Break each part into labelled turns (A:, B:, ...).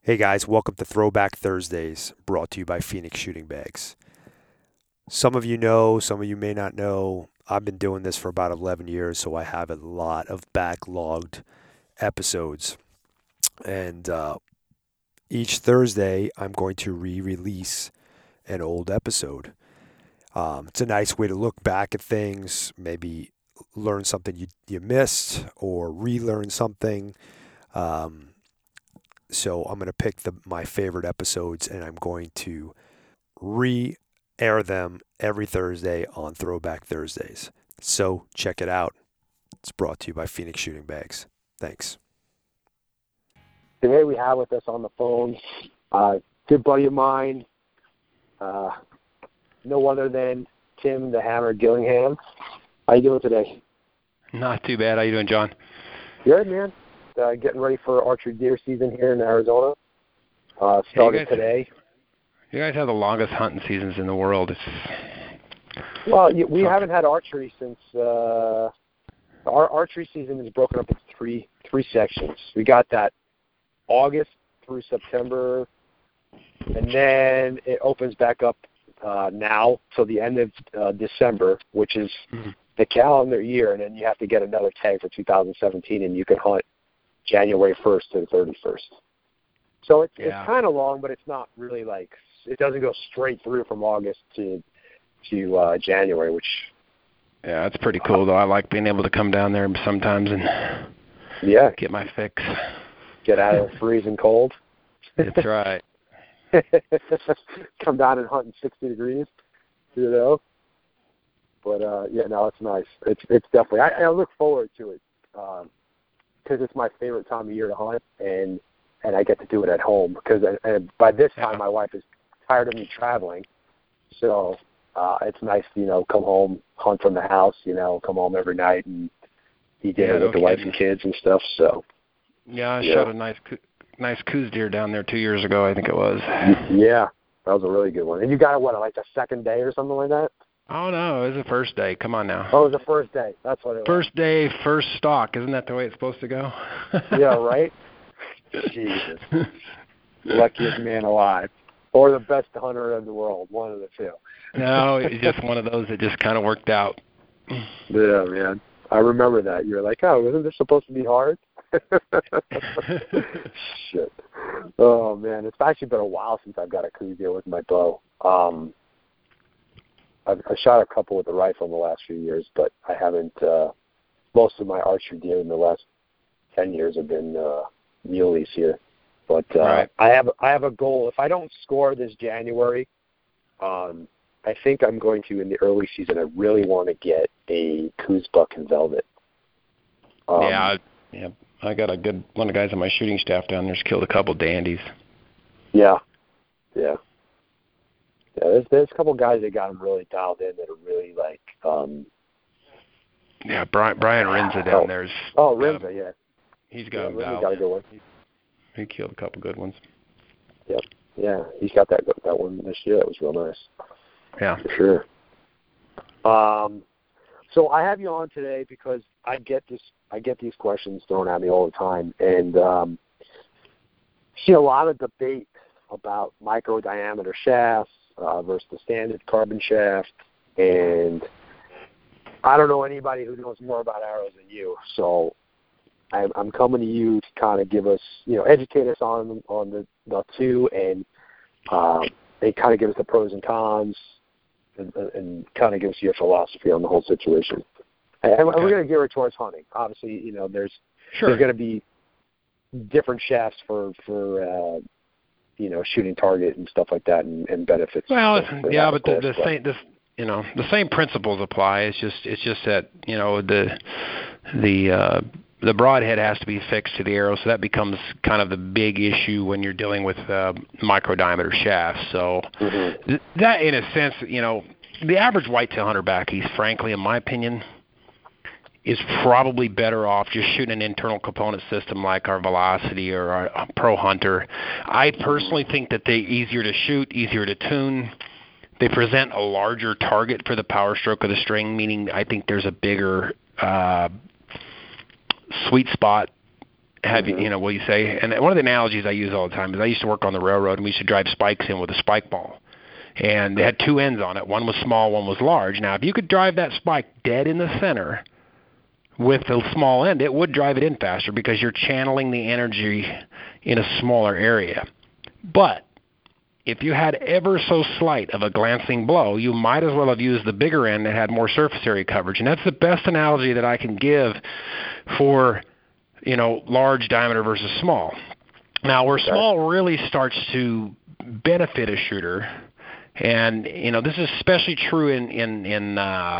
A: Hey guys, welcome to Throwback Thursdays, brought to you by Phoenix Shooting Bags. Some of you know, some of you may not know, I've been doing this for about 11 years, so I have a lot of backlogged episodes. And each Thursday, I'm going to re-release an old episode. It's a nice way to look back at things, maybe learn something you missed or relearn something. So I'm going to pick my favorite episodes and I'm going to re-air them every Thursday on Throwback Thursdays. So check it out. It's brought to you by Phoenix Shooting Bags. Thanks.
B: Today we have with us on the phone a good buddy of mine, no other than Tim the Hammer Gillingham. How you doing today?
C: Not too bad. How you doing, John?
B: Good, man. Getting ready for archery deer season here in Arizona. Started today.
C: You guys have the longest hunting seasons in the world.
B: We haven't had archery since our archery season is broken up into three sections. We got that August through September, and then it opens back up now till the end of December, which is the calendar year, and then you have to get another tag for 2017, and you can hunt January 1st to the 31st. So it's kind of long, but it's not really like, it doesn't go straight through from August to January, which...
C: Yeah, that's pretty cool, though. I like being able to come down there sometimes and get my fix.
B: Get out of the freezing cold.
C: That's right.
B: Come down and hunt in 60 degrees, you know. But, it's nice. It's definitely... I look forward to it. Because it's my favorite time of year to hunt, and I get to do it at home. Because by this time, my wife is tired of me traveling, so it's nice to come home, hunt from the house, come home every night and eat dinner with the wife and kids and stuff. So
C: I shot a nice coos deer down there 2 years ago, I think it was.
B: Yeah, that was a really good one. And you got it like the second day or something like that?
C: Oh, no, it was the first day. Come on now.
B: Oh, it was the first day. That's what it was.
C: First day, first stalk. Isn't that the way it's supposed to go?
B: Yeah, right? Jesus. Luckiest man alive. Or the best hunter in the world. One of the two.
C: No, it's just one of those that just kind of worked out.
B: Yeah, man. I remember that. You were like, oh, isn't this supposed to be hard? Shit. Oh, man. It's actually been a while since I've got a coos deer with my bow. I shot a couple with the rifle in the last few years, but I haven't. Most of my archery deer in the last 10 years have been muleys here. But
C: right.
B: I have a goal. If I don't score this January, I think I'm going to, in the early season, I really want to get a coos buck and velvet.
C: I got one of the guys on my shooting staff down there's killed a couple dandies.
B: Yeah. There's a couple guys that got them really dialed in that are really like.
C: Brian Rinza down there's.
B: Oh, Rinza, yeah.
C: He's got them dialed.
B: Got a good one.
C: He killed a couple good ones.
B: Yep. Yeah, he's got that one this year. That was real nice.
C: Yeah,
B: for sure. So I have you on today because I get these questions thrown at me all the time, and see a lot of debate about micro diameter shafts versus the standard carbon shaft, and I don't know anybody who knows more about arrows than you, so I'm coming to you to kind of give us, educate us on the two, and kind of give us the pros and cons, and kind of give us your philosophy on the whole situation. And we're going to gear it towards hunting. Obviously, there's going to be different shafts for shooting target and stuff like that, and benefits.
C: Well, but the same principles apply. It's just that the broadhead has to be fixed to the arrow, so that becomes kind of the big issue when you're dealing with micro diameter shafts. So that, in a sense, the average whitetail hunter back east, frankly, in my opinion, is probably better off just shooting an internal component system like our Velocity or our Pro Hunter. I personally think that they're easier to shoot, easier to tune. They present a larger target for the power stroke of the string, meaning I think there's a bigger sweet spot have you know, will you say? And one of the analogies I use all the time is I used to work on the railroad, and we used to drive spikes in with a spike ball. And they had two ends on it. One was small, one was large. Now, if you could drive that spike dead in the center with the small end, it would drive it in faster because you're channeling the energy in a smaller area. But if you had ever so slight of a glancing blow, you might as well have used the bigger end that had more surface area coverage. And that's the best analogy that I can give for, you know, large diameter versus small. Now, where small really starts to benefit a shooter, and you know this is especially true in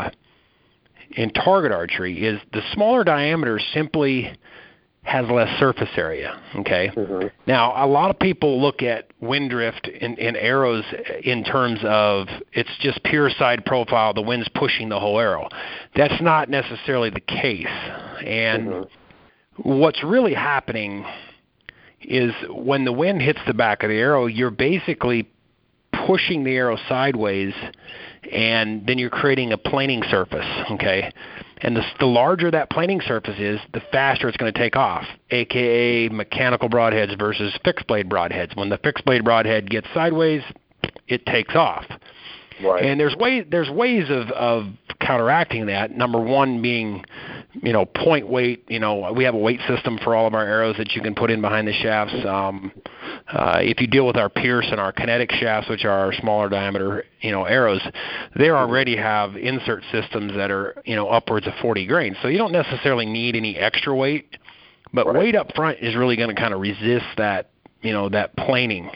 C: target archery, is the smaller diameter simply has less surface area. Okay.
B: Mm-hmm.
C: Now, a lot of people look at wind drift in arrows in terms of it's just pure side profile, the wind's pushing the whole arrow. That's not necessarily the case. And what's really happening is when the wind hits the back of the arrow, you're basically pushing the arrow sideways, and then you're creating a planing surface, okay? And the larger that planing surface is, the faster it's going to take off, a.k.a. mechanical broadheads versus fixed blade broadheads. When the fixed blade broadhead gets sideways, it takes off.
B: Right.
C: And there's ways of counteracting that. Number one being, you know, point weight. You know, we have a weight system for all of our arrows that you can put in behind the shafts. If you deal with our Pierce and our kinetic shafts, which are our smaller diameter, you know, arrows, they already have insert systems that are, you know, upwards of 40 grains. So you don't necessarily need any extra weight, but weight up front is really going to kind of resist that, you know, that planing.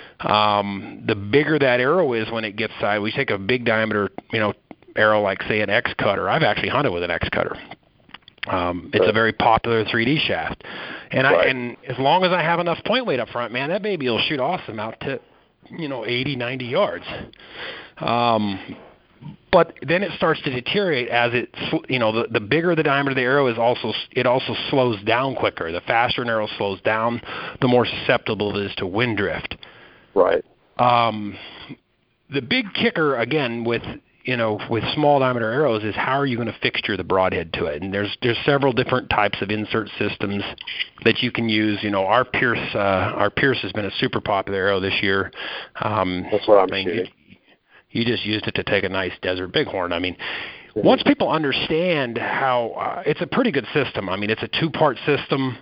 C: The bigger that arrow is when it gets sideways, we take a big diameter, you know, arrow like, say, an X cutter. I've actually hunted with an X cutter. It's a very popular 3D shaft. And and as long as I have enough point weight up front, man, that baby will shoot awesome out to, you know, 80, 90 yards. But then it starts to deteriorate as you know, the bigger the diameter of the arrow is, it also slows down quicker. The faster an arrow slows down, the more susceptible it is to wind drift.
B: Right.
C: The big kicker, again, with small diameter arrows is how are you going to fixture the broadhead to it? And there's several different types of insert systems that you can use. You know, our Pierce has been a super popular arrow this year.
B: That's what I'm shooting.
C: You just used it to take a nice Desert Bighorn. I mean, once people understand how it's a pretty good system. I mean, it's a two-part system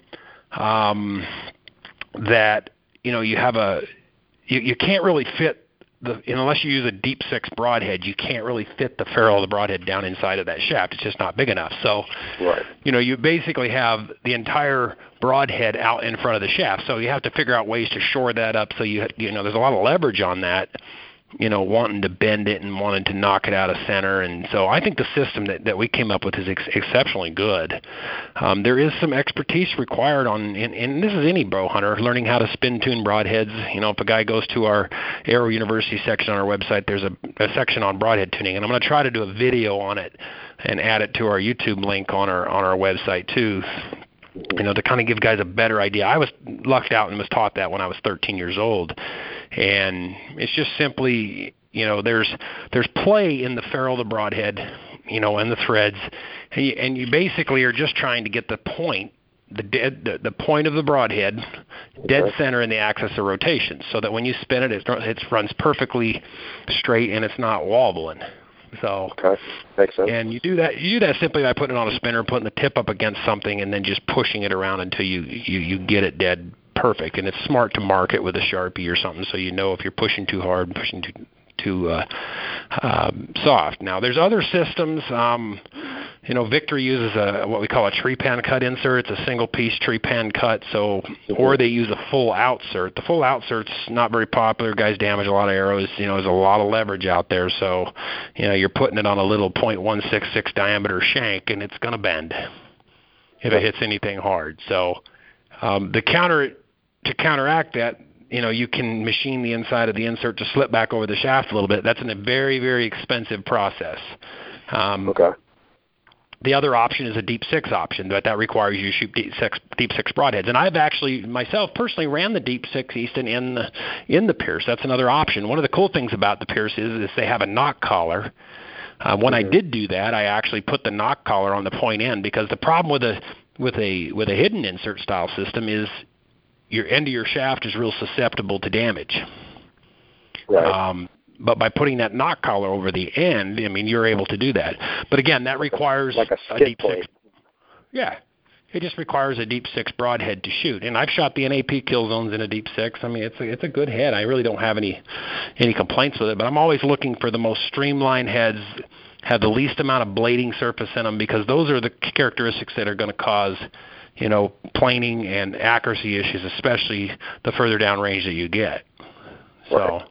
C: that, you know, you have you can't really fit unless you use a deep six broadhead, you can't really fit the ferrule of the broadhead down inside of that shaft. It's just not big enough. So, you know, you basically have the entire broadhead out in front of the shaft. So you have to figure out ways to shore that up. So you know, there's a lot of leverage on that, you know, wanting to bend it and wanting to knock it out of center. And so I think the system that we came up with is exceptionally good. There is some expertise required and this is any bow hunter, learning how to spin tune broadheads. You know, if a guy goes to our Aero University section on our website, there's a section on broadhead tuning, and I'm going to try to do a video on it and add it to our YouTube link on our website too. You know, to kind of give guys a better idea. I was lucked out and was taught that when I was 13 years old. And it's just simply, you know, there's play in the ferrule of the broadhead, you know, and the threads. And you basically are just trying to get the point, the point of the broadhead, dead center in the axis of rotation, so that when you spin it, it runs perfectly straight and it's not wobbling. So,
B: makes sense.
C: And you do that simply by putting it on a spinner, putting the tip up against something, and then just pushing it around until you get it dead perfect. And it's smart to mark it with a Sharpie or something, so you know if you're pushing too hard, pushing too soft. Now, there's other systems. You know, Victory uses what we call a tree pan cut insert. It's a single piece tree pan cut. So, or they use a full outsert. The full outsert's not very popular. Guys damage a lot of arrows. You know, there's a lot of leverage out there. So, you know, you're putting it on a little .166 diameter shank, and it's going to bend if it hits anything hard. So, to counteract that, you know, you can machine the inside of the insert to slip back over the shaft a little bit. That's a very, very expensive process. The other option is a deep six option, but that requires you to shoot deep six broadheads. And I've actually myself personally ran the deep six Easton in the Pierce. That's another option. One of the cool things about the Pierce is they have a knock collar. When I did do that, I actually put the knock collar on the point end, because the problem with with a hidden insert style system is your end of your shaft is real susceptible to damage.
B: Right.
C: But by putting that knock collar over the end, I mean, you're able to do that. But again, that requires
B: like a
C: deep
B: plate.
C: six. Yeah. It just requires a deep six broadhead to shoot. And I've shot the NAP kill zones in a deep six. I mean, it's a good head. I really don't have any complaints with it, but I'm always looking for the most streamlined heads, have the least amount of blading surface in them, because those are the characteristics that are going to cause, planing and accuracy issues, especially the further down range that you get. So,
B: right.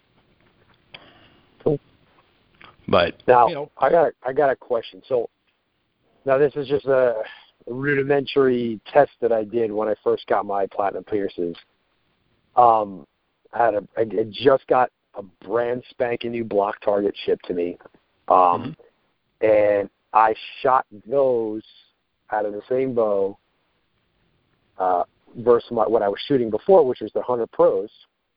B: But now I got a question. So now this is just a rudimentary test that I did when I first got my Platinum Pierces. I just got a brand spanking new block target shipped to me, and I shot those out of the same bow versus what I was shooting before, which was the Hunter Pros,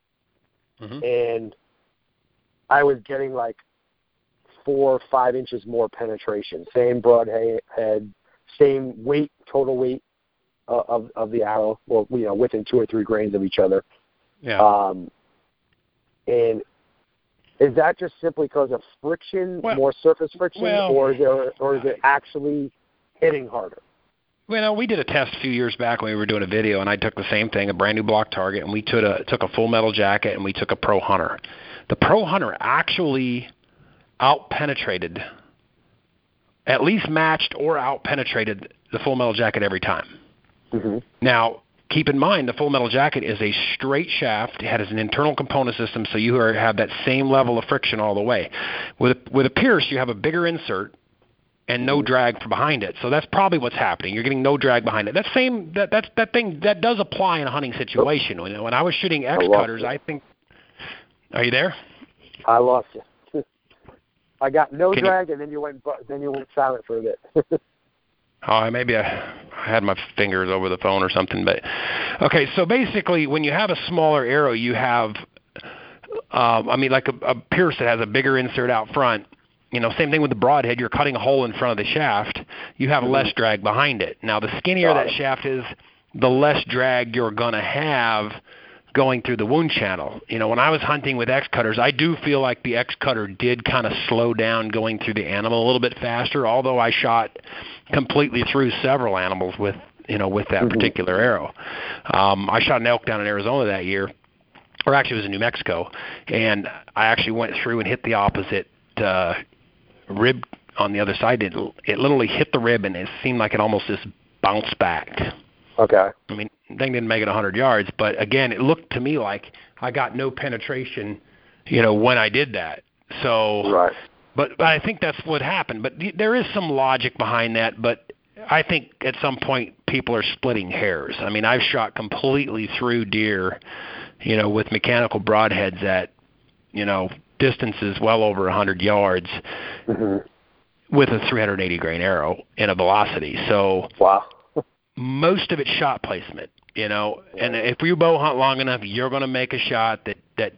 B: and I was getting like 4 or 5 inches more penetration. Same broadhead, same weight, total weight of the arrow, well, within 2 or 3 grains of each other.
C: Yeah.
B: And is that just simply because of friction, more surface friction, or is it actually hitting harder?
C: Well, we did a test a few years back when we were doing a video, and I took the same thing, a brand new block target, and we took a full metal jacket, and we took a Pro Hunter. The Pro Hunter actually out-penetrated, at least matched or out-penetrated the full metal jacket every time. Now, keep in mind, the full metal jacket is a straight shaft. It has an internal component system, so you have that same level of friction all the way. With a Pierce, you have a bigger insert and no drag from behind it. So that's probably what's happening. You're getting no drag behind it. That does apply in a hunting situation. When I was shooting X cutters, I think. Are you there?
B: I lost you. I got no drag, and then you went silent for a bit.
C: Maybe I had my fingers over the phone or something. But okay, so basically, when you have a smaller arrow, you have, like a Pierce that has a bigger insert out front. Same thing with the broadhead. You're cutting a hole in front of the shaft. You have less drag behind it. Now, the skinnier that shaft is, the less drag you're going to have going through the wound channel. When I was hunting with X cutters, I do feel like the X cutter did kind of slow down going through the animal a little bit faster, although I shot completely through several animals with that particular arrow. I shot an elk down in Arizona that year, or actually it was in New Mexico, and I actually went through and hit the opposite rib on the other side. It literally hit the rib, and it seemed like it almost just bounced back.
B: Okay.
C: I mean, the thing didn't make it 100 yards, but again, it looked to me like I got no penetration, when I did that. So,
B: right.
C: But I think that's what happened. But there is some logic behind that. But I think at some point people are splitting hairs. I mean, I've shot completely through deer, with mechanical broadheads at, distances well over 100 yards. With a 380 grain arrow in a velocity. So.
B: Wow.
C: Most of it's shot placement, and if you bow hunt long enough, you're going to make a shot that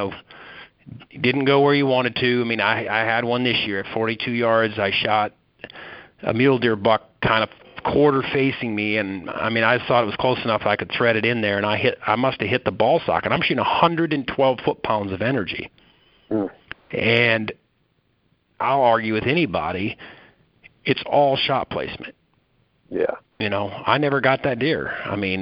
C: didn't go where you wanted to. I mean, I had one this year at 42 yards. I shot a mule deer buck kind of quarter facing me, and I mean, I thought it was close enough I could thread it in there, and I must have hit the ball socket. I'm shooting 112 foot-pounds of energy, and I'll argue with anybody, it's all shot placement.
B: Yeah.
C: I never got that deer. I mean,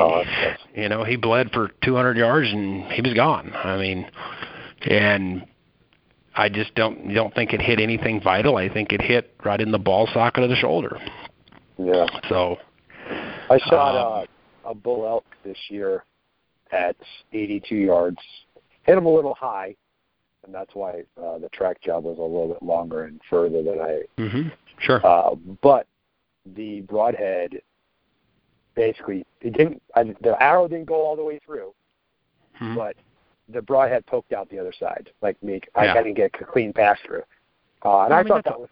C: he bled for 200 yards and he was gone. I mean, and I just don't think it hit anything vital. I think it hit right in the ball socket of the shoulder.
B: Yeah.
C: So
B: I shot a bull elk this year at 82 yards. Hit him a little high, and that's why the track job was a little bit longer and further than I.
C: Sure.
B: But the broadhead, basically, the arrow didn't go all the way through, but the broadhead poked out the other side. I didn't get a clean pass through. And I thought that was,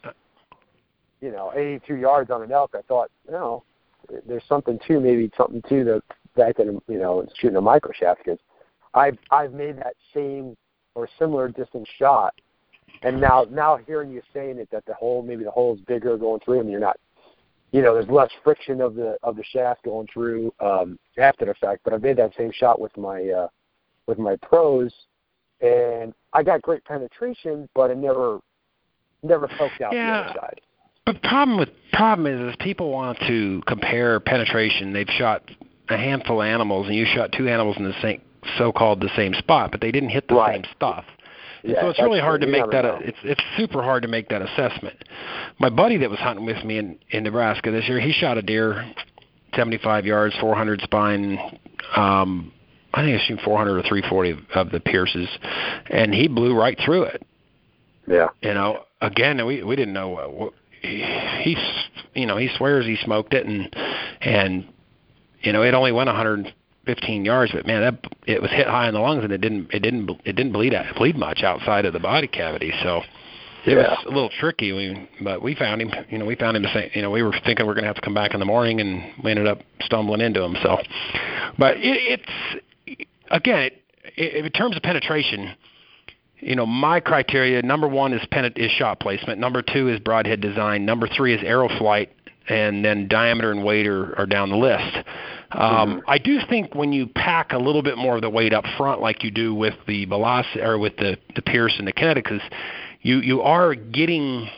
B: 82 yards on an elk. I thought, there's something to the fact that, shooting a micro shaft, because I've made that same or similar distance shot, and now hearing you saying it, that the hole is bigger going through, and you're not, there's less friction of the shaft going through after the fact. But I made that same shot with my pros, and I got great penetration, but it never poked out the other side.
C: But problem is people want to compare penetration. They've shot a handful of animals, and you shot 2 animals in the same so-called the same spot, but they didn't hit the same stuff.
B: Yeah,
C: so it's really hard to make that. It's super hard to make that assessment. My buddy that was hunting with me in Nebraska this year, he shot a deer, 75 yards, 400 spine. I think he was shooting 400 or 340 of the Pierces, and he blew right through it.
B: Yeah.
C: Again, we didn't know. He swears he smoked it, and it only went 115 yards, but man, it was hit high in the lungs, and it didn't bleed much outside of the body cavity. So it was a little tricky. But we found him. We found him the same. We were thinking we're going to have to come back in the morning, and we ended up stumbling into him. So, but it's again, in terms of penetration. My criteria, number 1 is shot placement. Number 2 is broadhead design. Number 3 is arrow flight, and then diameter and weight are down the list. I do think when you pack a little bit more of the weight up front, like you do with the Velocity or with the Pierce and the Kineticus, you are getting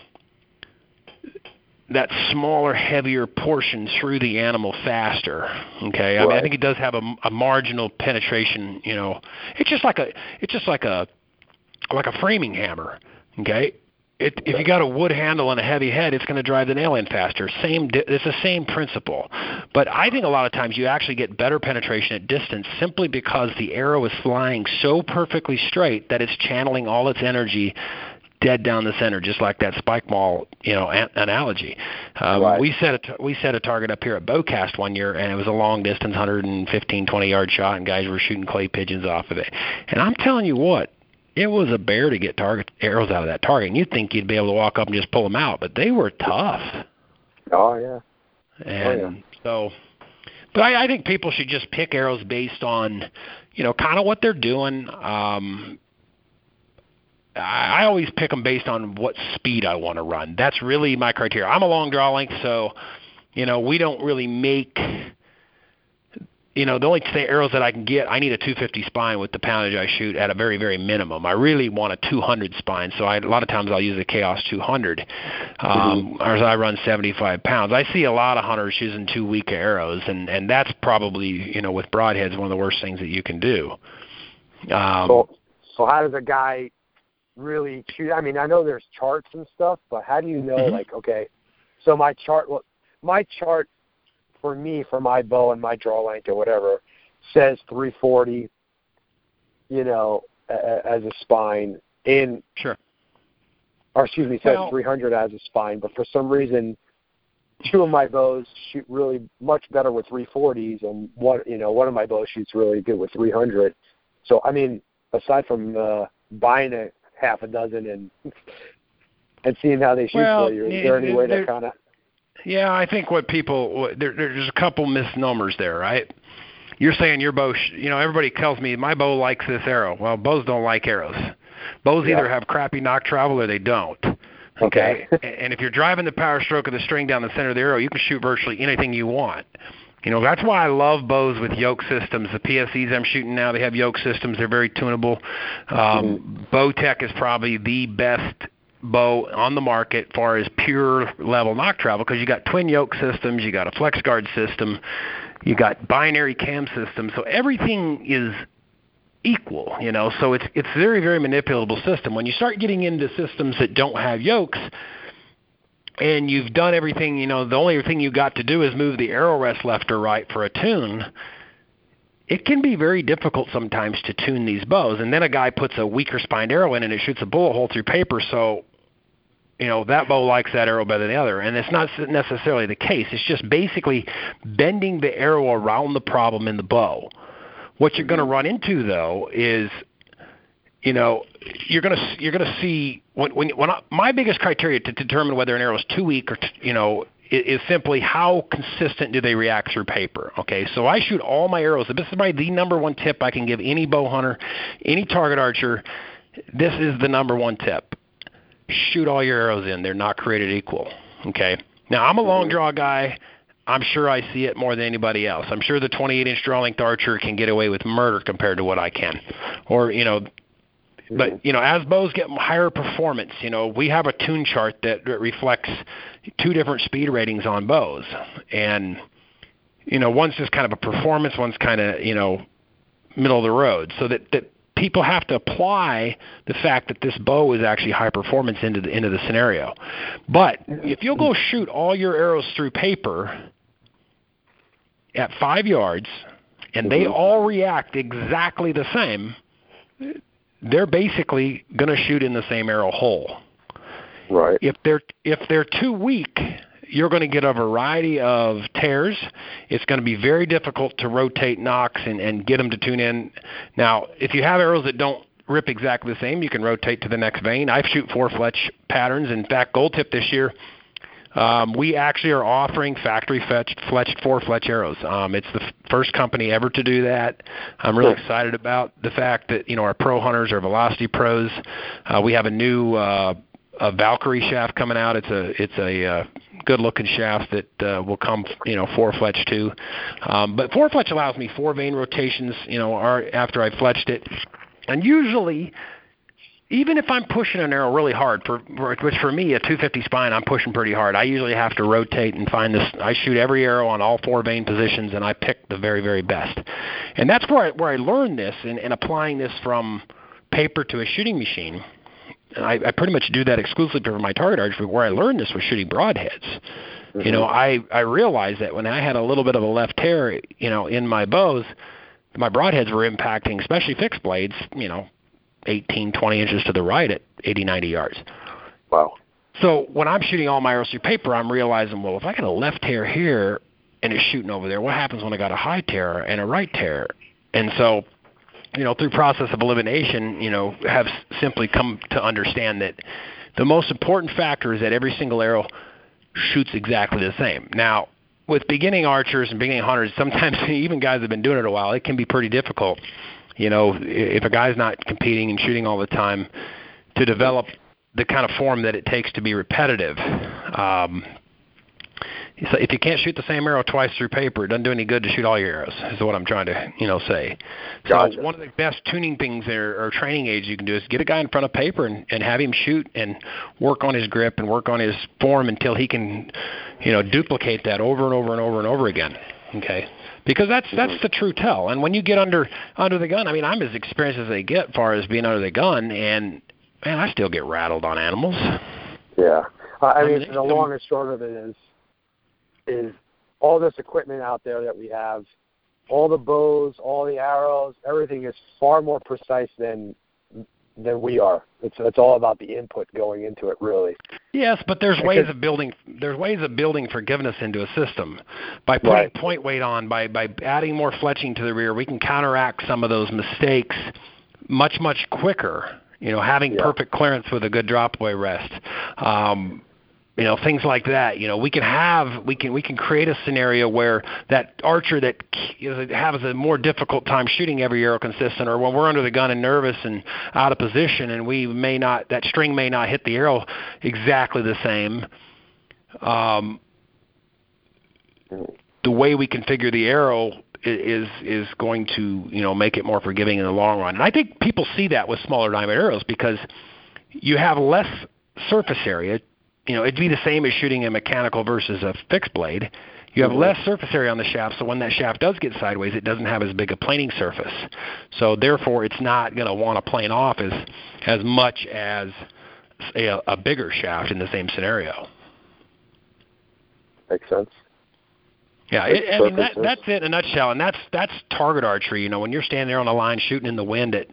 C: that smaller, heavier portion through the animal faster. Okay, I think it does have a marginal penetration. It's just like a framing hammer, okay? If you got a wood handle and a heavy head, it's going to drive the nail in faster. It's the same principle. But I think a lot of times you actually get better penetration at distance simply because the arrow is flying so perfectly straight that it's channeling all its energy dead down the center, just like that spike maul, analogy. We set a target up here at Bowcast one year, and it was a long distance, 115, 20-yard shot, and guys were shooting clay pigeons off of it. And I'm telling you what, it was a bear to get arrows out of that target. And you'd think you'd be able to walk up and just pull them out, but they were tough.
B: Oh, yeah.
C: But I think people should just pick arrows based on, kind of what they're doing. I always pick them based on what speed I want to run. That's really my criteria. I'm a long draw length, so, we don't really make the only arrows that I can get, I need a 250 spine with the poundage I shoot at a very, very minimum. I really want a 200 spine, so a lot of times I'll use a Chaos 200, or I run 75 pounds. I see a lot of hunters using too weak arrows, and that's probably, with broadheads, one of the worst things that you can do.
B: So how does a guy really shoot? I mean, I know there's charts and stuff, but how do you know, so my chart for me, for my bow and my draw length or whatever, says 340, as a spine.
C: Sure.
B: Or says 300 as a spine. But for some reason, 2 of my bows shoot really much better with 340s, and one of my bows shoots really good with 300. So, I mean, aside from buying a half a dozen and seeing how they shoot for you, is there any way to kind of...
C: Yeah, I think there's a couple misnomers there, right? You're saying your bow, everybody tells me my bow likes this arrow. Well, bows don't like arrows. Bows either have crappy nock travel or they don't. Okay? And if you're driving the power stroke of the string down the center of the arrow, you can shoot virtually anything you want. That's why I love bows with yoke systems. The PSEs I'm shooting now, they have yoke systems. They're very tunable. Bowtech is probably the best bow on the market as far as pure level nock travel, because you got twin yoke systems, you got a flex guard system, you got binary cam systems, so everything is equal, so it's very, very manipulatable system. When you start getting into systems that don't have yokes and you've done everything, the only thing you got to do is move the arrow rest left or right for a tune, it can be very difficult sometimes to tune these bows. And then a guy puts a weaker spined arrow in and it shoots a bullet hole through paper, so that bow likes that arrow better than the other. And it's not necessarily the case. It's just basically bending the arrow around the problem in the bow. What you're going to run into, though, is, you're going to see my biggest criteria to determine whether an arrow is too weak or is simply how consistent do they react through paper. Okay, so I shoot all my arrows. This is the number one tip I can give any bow hunter, any target archer. This is the number one tip. Shoot all your arrows in. They're not created equal. Okay. Now, I'm a long draw guy. I'm sure I see it more than anybody else. I'm sure the 28-inch draw length archer can get away with murder compared to what I can. Or, but, as bows get higher performance, we have a tune chart that reflects two different speed ratings on bows. And, one's just kind of a performance, one's kind of, middle of the road. So that people have to apply the fact that this bow is actually high performance into the scenario. But if you'll go shoot all your arrows through paper at 5 yards and they all react exactly the same, they're basically going to shoot in the same arrow hole.
B: Right.
C: If they're too weak, you're going to get a variety of tears. It's going to be very difficult to rotate nocks and get them to tune in. Now, if you have arrows that don't rip exactly the same, you can rotate to the next vein. I shoot 4-fletch patterns. In fact, Gold Tip this year, we actually are offering factory-fletched 4-fletch arrows. It's the first company ever to do that. I'm really excited about the fact that, our pro hunters are Velocity Pros. We have a new a Valkyrie shaft coming out. It's a good-looking shaft that will come, 4-fletch too. But 4-fletch allows me 4 vein rotations, after I fletched it. And usually, even if I'm pushing an arrow really hard, which for me, a 250 spine, I'm pushing pretty hard. I usually have to rotate and find this. I shoot every arrow on all 4 vein positions, and I pick the very, very best. And that's where I learned this, and applying this from paper to a shooting machine. And I pretty much do that exclusively for my target archery. Where I learned this was shooting broadheads. Mm-hmm. I realized that when I had a little bit of a left tear, in my bows, my broadheads were impacting, especially fixed blades, 18, 20 inches to the right at 80, 90 yards.
B: Wow.
C: So when I'm shooting all my arrows through paper, I'm realizing, well, if I got a left tear here and it's shooting over there, what happens when I got a high tear and a right tear? And so, through process of elimination, have simply come to understand that the most important factor is that every single arrow shoots exactly the same. Now, with beginning archers and beginning hunters, sometimes even guys that have been doing it a while, it can be pretty difficult. If a guy's not competing and shooting all the time, to develop the kind of form that it takes to be repetitive. So if you can't shoot the same arrow twice through paper, it doesn't do any good to shoot all your arrows, is what I'm trying to, say.
B: Gotcha.
C: So one of the best tuning things or training aids you can do is get a guy in front of paper and have him shoot and work on his grip and work on his form until he can, duplicate that over and over and over and over again. Okay? Because that's the true tell. And when you get under the gun, I'm as experienced as they get as far as being under the gun, and, man, I still get rattled on animals.
B: Yeah. The long and short of it is all this equipment out there that we have, all the bows, all the arrows, everything is far more precise than we are. It's all about the input going into it, really.
C: Yes, but there's ways of building forgiveness into a system. By putting point weight on, by adding more fletching to the rear, we can counteract some of those mistakes much, much quicker. Having perfect clearance with a good drop away rest. Things like that. We can create a scenario where that archer that has a more difficult time shooting every arrow consistent, or when we're under the gun and nervous and out of position, and that string may not hit the arrow exactly the same. The way we configure the arrow is going to make it more forgiving in the long run. And I think people see that with smaller diameter arrows because you have less surface area. It'd be the same as shooting a mechanical versus a fixed blade. You have less surface area on the shaft, so when that shaft does get sideways, it doesn't have as big a planing surface. So therefore, it's not going to want to plane off as much as a bigger shaft in the same scenario.
B: Makes sense.
C: Yeah, that's it in a nutshell, and that's target archery. When you're standing there on the line shooting in the wind at,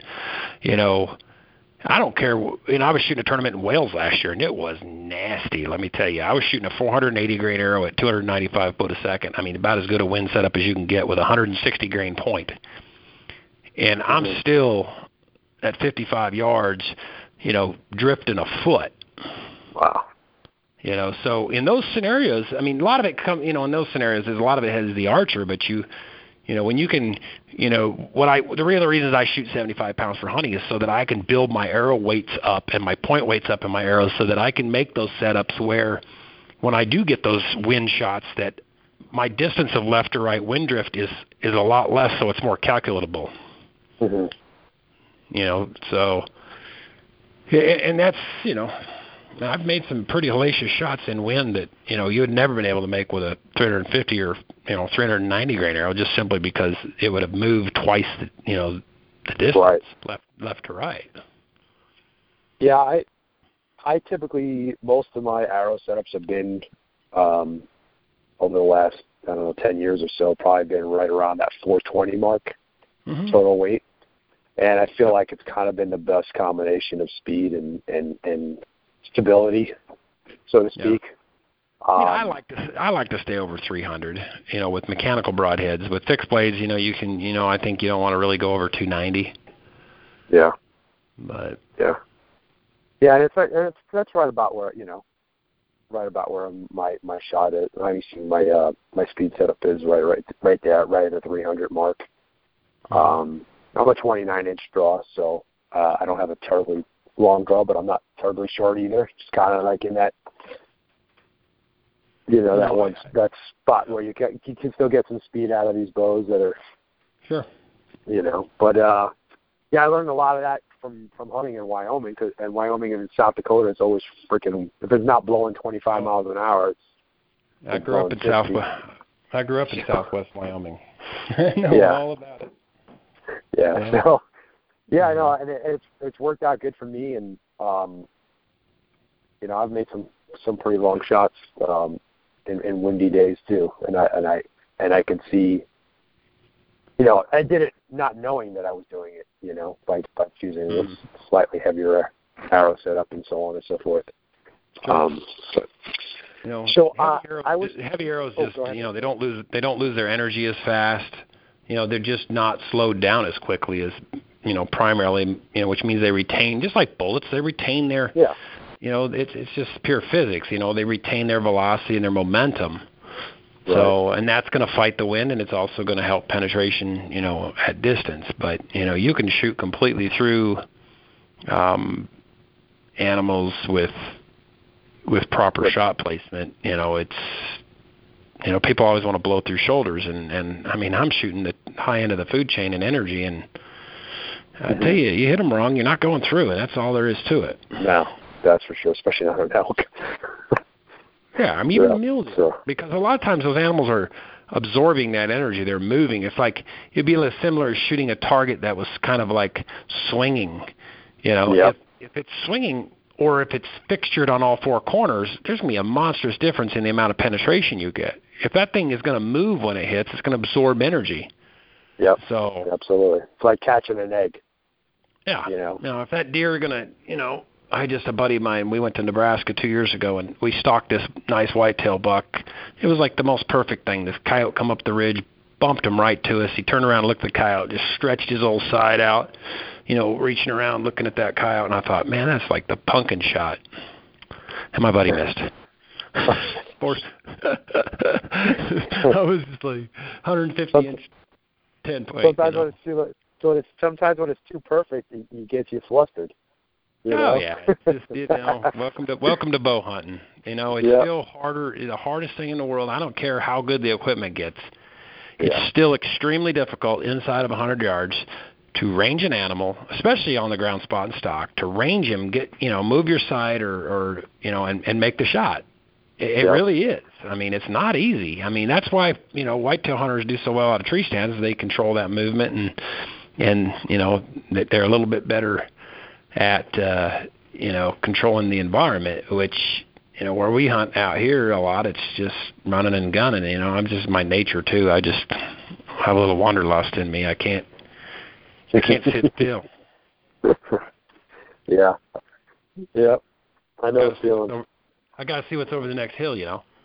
C: I don't care. I was shooting a tournament in Wales last year, and it was nasty. Let me tell you, I was shooting a 480 grain arrow at 295 foot a second. About as good a wind setup as you can get with a 160 grain point. And I'm still at 55 yards, drifting a foot.
B: Wow.
C: So in those scenarios, a lot of it in those scenarios, a lot of it has the archer, but when you can, the real reasons I shoot 75 pounds for hunting is so that I can build my arrow weights up and my point weights up in my arrows so that I can make those setups where when I do get those wind shots, that my distance of left to right wind drift is a lot less, so it's more calculable.
B: Mm-hmm.
C: So, and that's, I've made some pretty hellacious shots in wind that, you had never been able to make with a 350 or, 390 grain arrow, just simply because it would have moved twice the distance,
B: right,
C: left to right.
B: Yeah, I typically, most of my arrow setups have been, over the last, 10 years or so, probably been right around that 420 mark,
C: mm-hmm.
B: total weight. And I feel like it's kind of been the best combination of speed and stability, so to speak.
C: Yeah. I like to stay over 300, with mechanical broadheads. With fixed blades, you can, I think you don't want to really go over 290.
B: Yeah.
C: But
B: yeah, and that's right about where my shot is. I mean, my speed setup is right there, right at the 300 mark. I'm a 29-inch draw, so I don't have a terribly long draw, but I'm not terribly short either. Just kind of like in that, that spot where you can still get some speed out of these bows that are,
C: sure.
B: But I learned a lot of that from hunting in Wyoming, and Wyoming and South Dakota, it's always freaking, if it's not blowing 25 miles an hour,
C: I grew up in Southwest Wyoming. I know all about it.
B: Yeah. So, I know, and it's worked out good for me, and I've made some pretty long shots in windy days too, and I can see, I did it not knowing that I was doing it, by choosing this slightly heavier arrow setup and so on and so forth.
C: Sure. Heavy arrows just they don't lose their energy as fast. They're just not slowed down as quickly as primarily, which means they retain, just like bullets, they retain their it's just pure physics. They retain their velocity and their momentum. Right. So, and that's going to fight the wind, and it's also going to help penetration, at distance. But, you can shoot completely through animals with proper shot placement. It's, people always want to blow through shoulders, and I mean, I'm shooting the high end of the food chain in energy, and I tell you hit them wrong, you're not going through, and that's all there is to it.
B: No, that's for sure, especially not an elk.
C: Yeah, I mean, even a mule, because a lot of times those animals are absorbing that energy. They're moving. It's like it'd be similar to shooting a target that was kind of like swinging. If it's swinging or if it's fixtured on all four corners, there's going to be a monstrous difference in the amount of penetration you get. If that thing is going to move when it hits, it's going to absorb energy.
B: Yep.
C: So
B: absolutely, it's like catching an egg.
C: Yeah. Now, if that deer are going to, a buddy of mine, we went to Nebraska 2 years ago, and we stalked this nice whitetail buck. It was like the most perfect thing. This coyote come up the ridge, bumped him right to us. He turned around and looked at the coyote, just stretched his old side out, reaching around, looking at that coyote. And I thought, man, that's like the pumpkin shot. And my buddy missed. I was just like 150-inch 10-point.
B: Sometimes when it's too perfect, it gets you flustered.
C: Oh yeah, it's just welcome to bow hunting. It's still harder. The hardest thing in the world. I don't care how good the equipment gets. It's still extremely difficult inside of 100 yards to range an animal, especially on the ground spot and stock. To range him, move your sight or and make the shot. It really is. I mean, it's not easy. I mean, that's why whitetail hunters do so well out of tree stands. They control that movement and they're a little bit better at controlling the environment, which where we hunt out here a lot, it's just running and gunning. I'm just my nature too. I just have a little wanderlust in me. I can't sit still. Yeah. I know the feeling. I got to see what's over the next hill,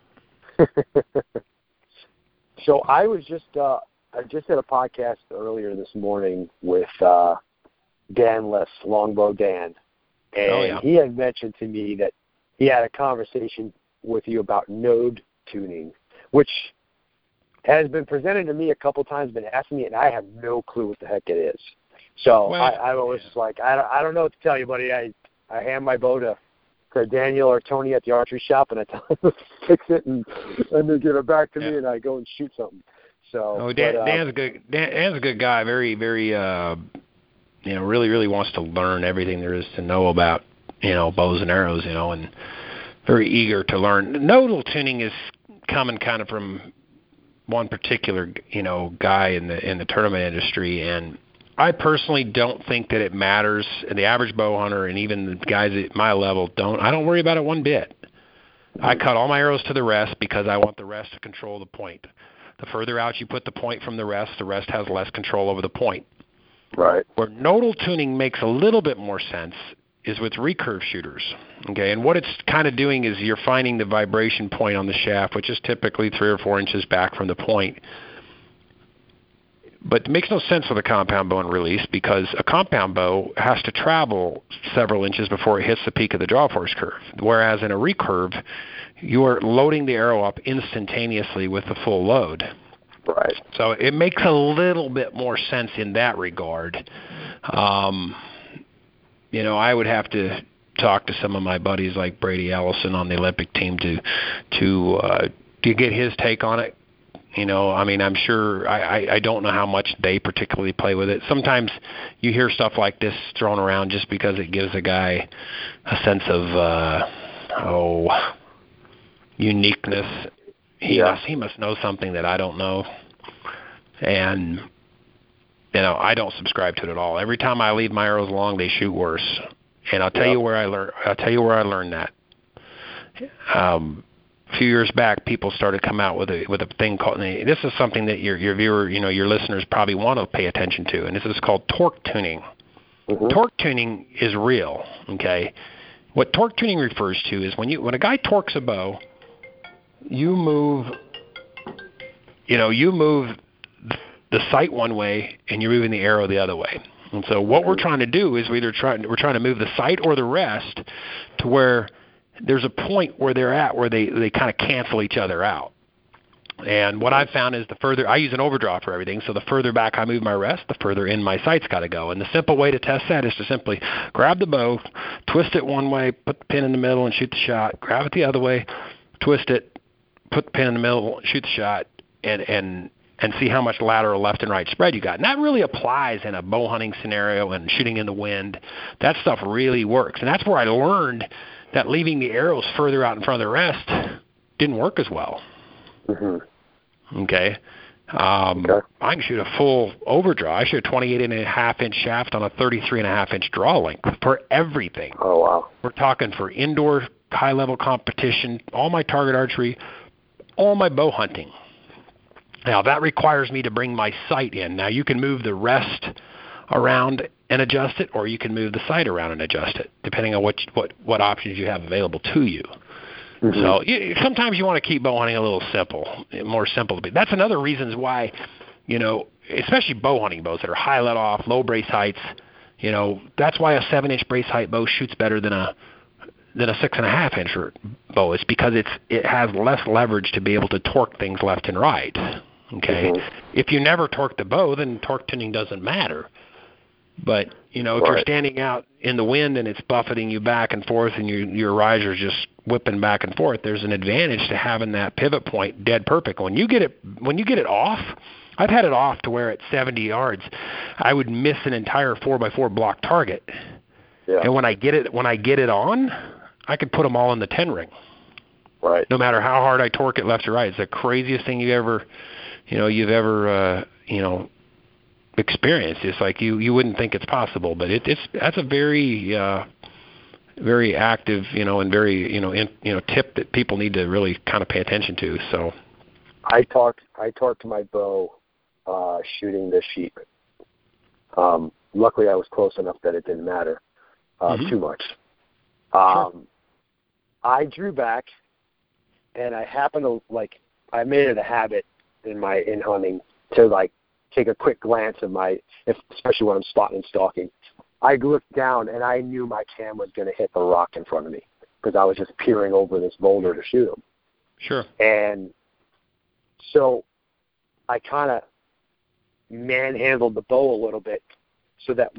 B: So I was I just did a podcast earlier this morning with Dan Liss, Longbow Dan, and he had mentioned to me that he had a conversation with you about node tuning, which has been presented to me a couple times, been asked me, and I have no clue what the heck it is. So I was like, I don't know what to tell you, buddy. I hand my bow to Daniel or Tony at the archery shop, and I tell them fix it and then give it back to me, and I go and shoot something. So,
C: Dan's a good. Dan's a good guy. Very, very. Really, really wants to learn everything there is to know about, bows and arrows, and very eager to learn. Nodal tuning is coming kind of from one particular, guy in the tournament industry, and I personally don't think that it matters. The average bow hunter and even the guys at my level I don't worry about it one bit. I cut all my arrows to the rest because I want the rest to control the point. The further out you put the point from the rest has less control over the point.
B: Right.
C: Where nodal tuning makes a little bit more sense is with recurve shooters. Okay, and what it's kind of doing is you're finding the vibration point on the shaft, which is typically 3 or 4 inches back from the point. But it makes no sense with a compound bow and release because a compound bow has to travel several inches before it hits the peak of the draw force curve. Whereas in a recurve, you are loading the arrow up instantaneously with the full load.
B: Right.
C: So it makes a little bit more sense in that regard. I would have to talk to some of my buddies like Brady Ellison on the Olympic team to get his take on it. I'm sure I don't know how much they particularly play with it. Sometimes you hear stuff like this thrown around just because it gives a guy a sense of uniqueness. He must know something that I don't know, and I don't subscribe to it at all. Every time I leave my arrows along, they shoot worse, and I'll tell you where I learned that. A few years back, people started to come out with a thing called. And this is something that your viewer, your listeners probably want to pay attention to, and this is called torque tuning.
B: Mm-hmm.
C: Torque tuning is real. Okay, what torque tuning refers to is when a guy torques a bow. You move the sight one way, and you're moving the arrow the other way. And so what we're trying to do is we're trying to move the sight or the rest to where there's a point where they're at where they kind of cancel each other out. And what I've found is the further I use an overdraw for everything, so the further back I move my rest, the further in my sight's got to go. And the simple way to test that is to simply grab the bow, twist it one way, put the pin in the middle, and shoot the shot. Grab it the other way, twist it, put the pin in the middle, shoot the shot, and see how much lateral left and right spread you got. And that really applies in a bow hunting scenario and shooting in the wind. That stuff really works. And that's where I learned that leaving the arrows further out in front of the rest didn't work as well.
B: Mm-hmm.
C: Okay. I can shoot a full overdraw. I shoot a 28.5-inch shaft on a 33.5-inch draw length for everything.
B: Oh, wow.
C: We're talking for indoor high-level competition, all my target archery, all my bow hunting. Now, that requires me to bring my sight in. Now, you can move the rest around and adjust it, or you can move the sight around and adjust it, depending on what options you have available to you. Mm-hmm. So sometimes you want to keep bow hunting a little more simple. That's another reason why, especially bow hunting bows that are high let off, low brace heights, that's why a 7-inch brace height bow shoots better than a 6.5-inch bow. It's because it has less leverage to be able to torque things left and right. Okay, mm-hmm. If you never torque the bow, then torque tuning doesn't matter. But if you're standing out in the wind and it's buffeting you back and forth, and your riser's just whipping back and forth, there's an advantage to having that pivot point dead perfect. When you get it off, I've had it off to where at 70 yards, I would miss an entire 4x4 block target. Yeah. And when I get it on, I could put them all in the 10 ring.
B: Right.
C: No matter how hard I torque it left or right, it's the craziest thing you've ever experienced. It's like you wouldn't think it's possible, but that's a very very active, and very tip that people need to really kind of pay attention to. So
B: I torqued my bow shooting the sheep. Luckily, I was close enough that it didn't matter too much.
C: Sure.
B: I drew back, and I happened to I made it a habit in hunting to take a quick glance at especially when I'm spotting and stalking. I looked down, and I knew my cam was going to hit the rock in front of me because I was just peering over this boulder to shoot him.
C: Sure.
B: And so I kind of manhandled the bow a little bit so that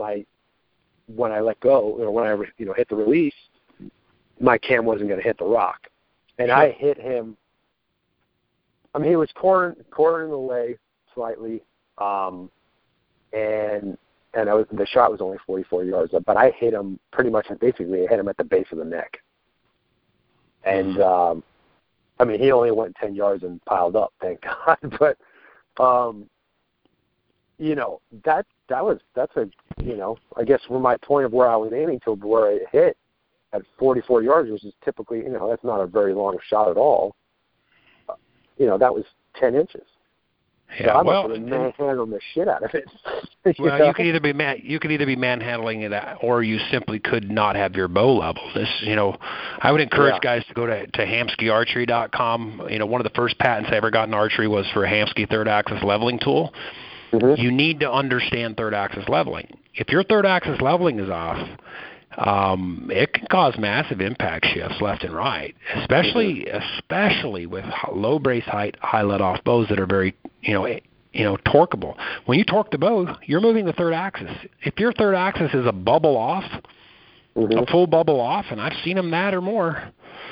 B: when I let go, or when I hit the release, my cam wasn't going to hit the rock. and
C: sure.
B: I hit him. I mean, he was cornering away slightly, and the shot was only 44 yards, but I hit him pretty much. Basically, I hit him at the base of the neck, and I mean, he only went 10 yards and piled up, thank God. But you know, that's a, you know, I guess from my point of where I was aiming to where it hit at 44 yards, which is typically, you know, that's not a very long shot at all. You know, that was 10 inches.
C: Yeah,
B: so I
C: well,
B: must have manhandled the shit out of it.
C: Well,
B: know?
C: you could either be manhandling it, or you simply could not have your bow level. This, you know, I would encourage guys to go to HamskyArchery.com. You know, one of the first patents I ever got in archery was for a Hamskea third axis leveling tool. Mm-hmm. You need to understand third axis leveling. If your third axis leveling is off, it can cause massive impact shifts left and right, especially with low brace height, high let off bows that are very, you know, torqueable. When you torque the bow, you're moving the third axis. If your third axis is a bubble off, a full bubble off, and I've seen them that or more,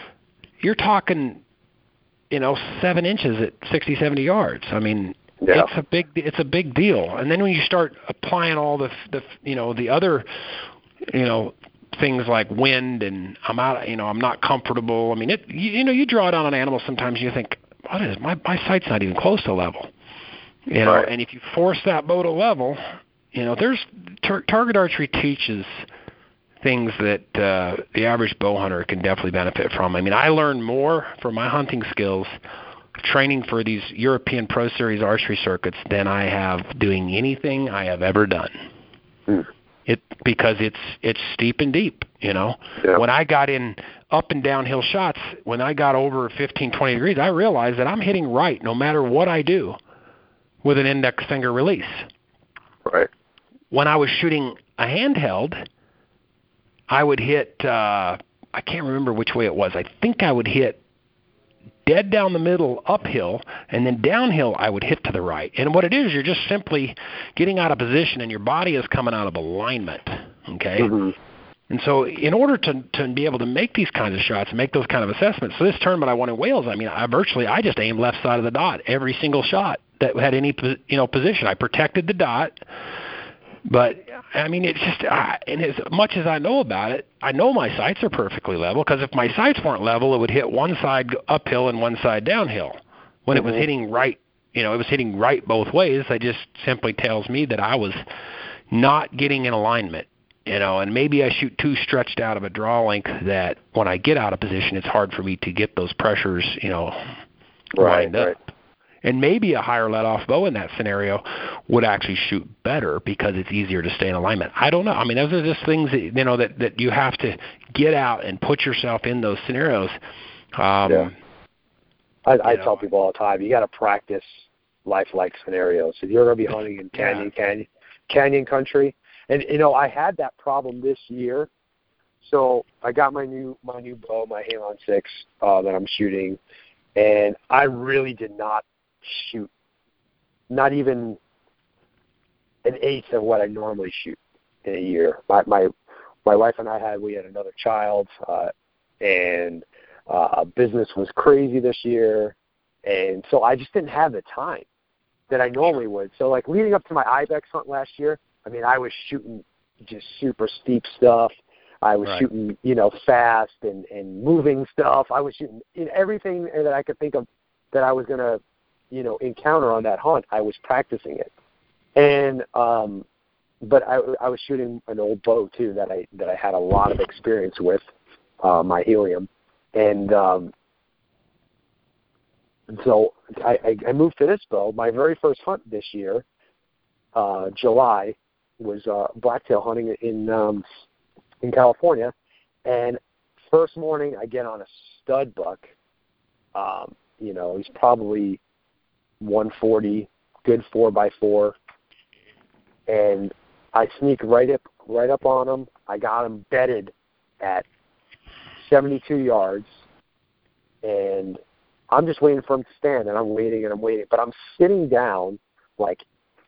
C: you're talking, you know, 7 inches at 60, 70 yards. I mean, it's a big deal. And then when you start applying all the you know, the other, you know, things like wind and I'm not comfortable. I mean, you know, you draw down on animals sometimes and you think, what is my sight's not even close to level. You know, and if you force that bow to level, you know, there's target archery teaches things that the average bow hunter can definitely benefit from. I mean, I learned more from my hunting skills training for these European Pro Series archery circuits than I have doing anything I have ever done. Because it's steep and deep, you know. Yeah. When I got in up and downhill shots, when I got over 15, 20 degrees, I realized that I'm hitting right no matter what I do with an index finger release.
B: Right.
C: When I was shooting a handheld, I would hit, I can't remember which way it was. I think I would hit dead down the middle uphill, and then downhill I would hit to the right. And what it is, you're just simply getting out of position, and your body is coming out of alignment, okay? Mm-hmm. And so in order to be able to make these kinds of shots, make those kind of assessments, so this tournament I won in Wales, I mean, I just aimed left side of the dot every single shot that had any, you know, position. I protected the dot. But, I mean, it's just, and as much as I know about it, I know my sights are perfectly level, because if my sights weren't level, it would hit one side uphill and one side downhill. When it was hitting right, you know, it was hitting right both ways, that just simply tells me that I was not getting in alignment, you know, and maybe I shoot too stretched out of a draw length that when I get out of position, it's hard for me to get those pressures, you know, lined up. Right. And maybe a higher let-off bow in that scenario would actually shoot better because it's easier to stay in alignment. I don't know. I mean, those are just things that, you know, that you have to get out and put yourself in those scenarios.
B: I tell people all the time, you got to practice lifelike scenarios. If you're going to be hunting in canyon country, and you know, I had that problem this year. So I got my new bow, my Halon 6 that I'm shooting, and I really did not shoot not even an eighth of what I normally shoot in a year. My wife and I had another child, and business was crazy this year, and so I just didn't have the time that I normally would. So like leading up to my ibex hunt last year, I mean, I was shooting just super steep stuff. I was shooting, you know, fast and moving stuff. I was shooting everything that I could think of that I was going to, you know, encounter on that hunt. I was practicing it. And but I was shooting an old bow too that I had a lot of experience with, my Helium. And so I moved to this bow. My very first hunt this year, July, was blacktail hunting in California, and first morning I get on a stud buck. You know, he's probably 140, good 4x4, and I sneak right up on him. I got him bedded at 72 yards, and I'm just waiting for him to stand, and I'm waiting, but I'm sitting down like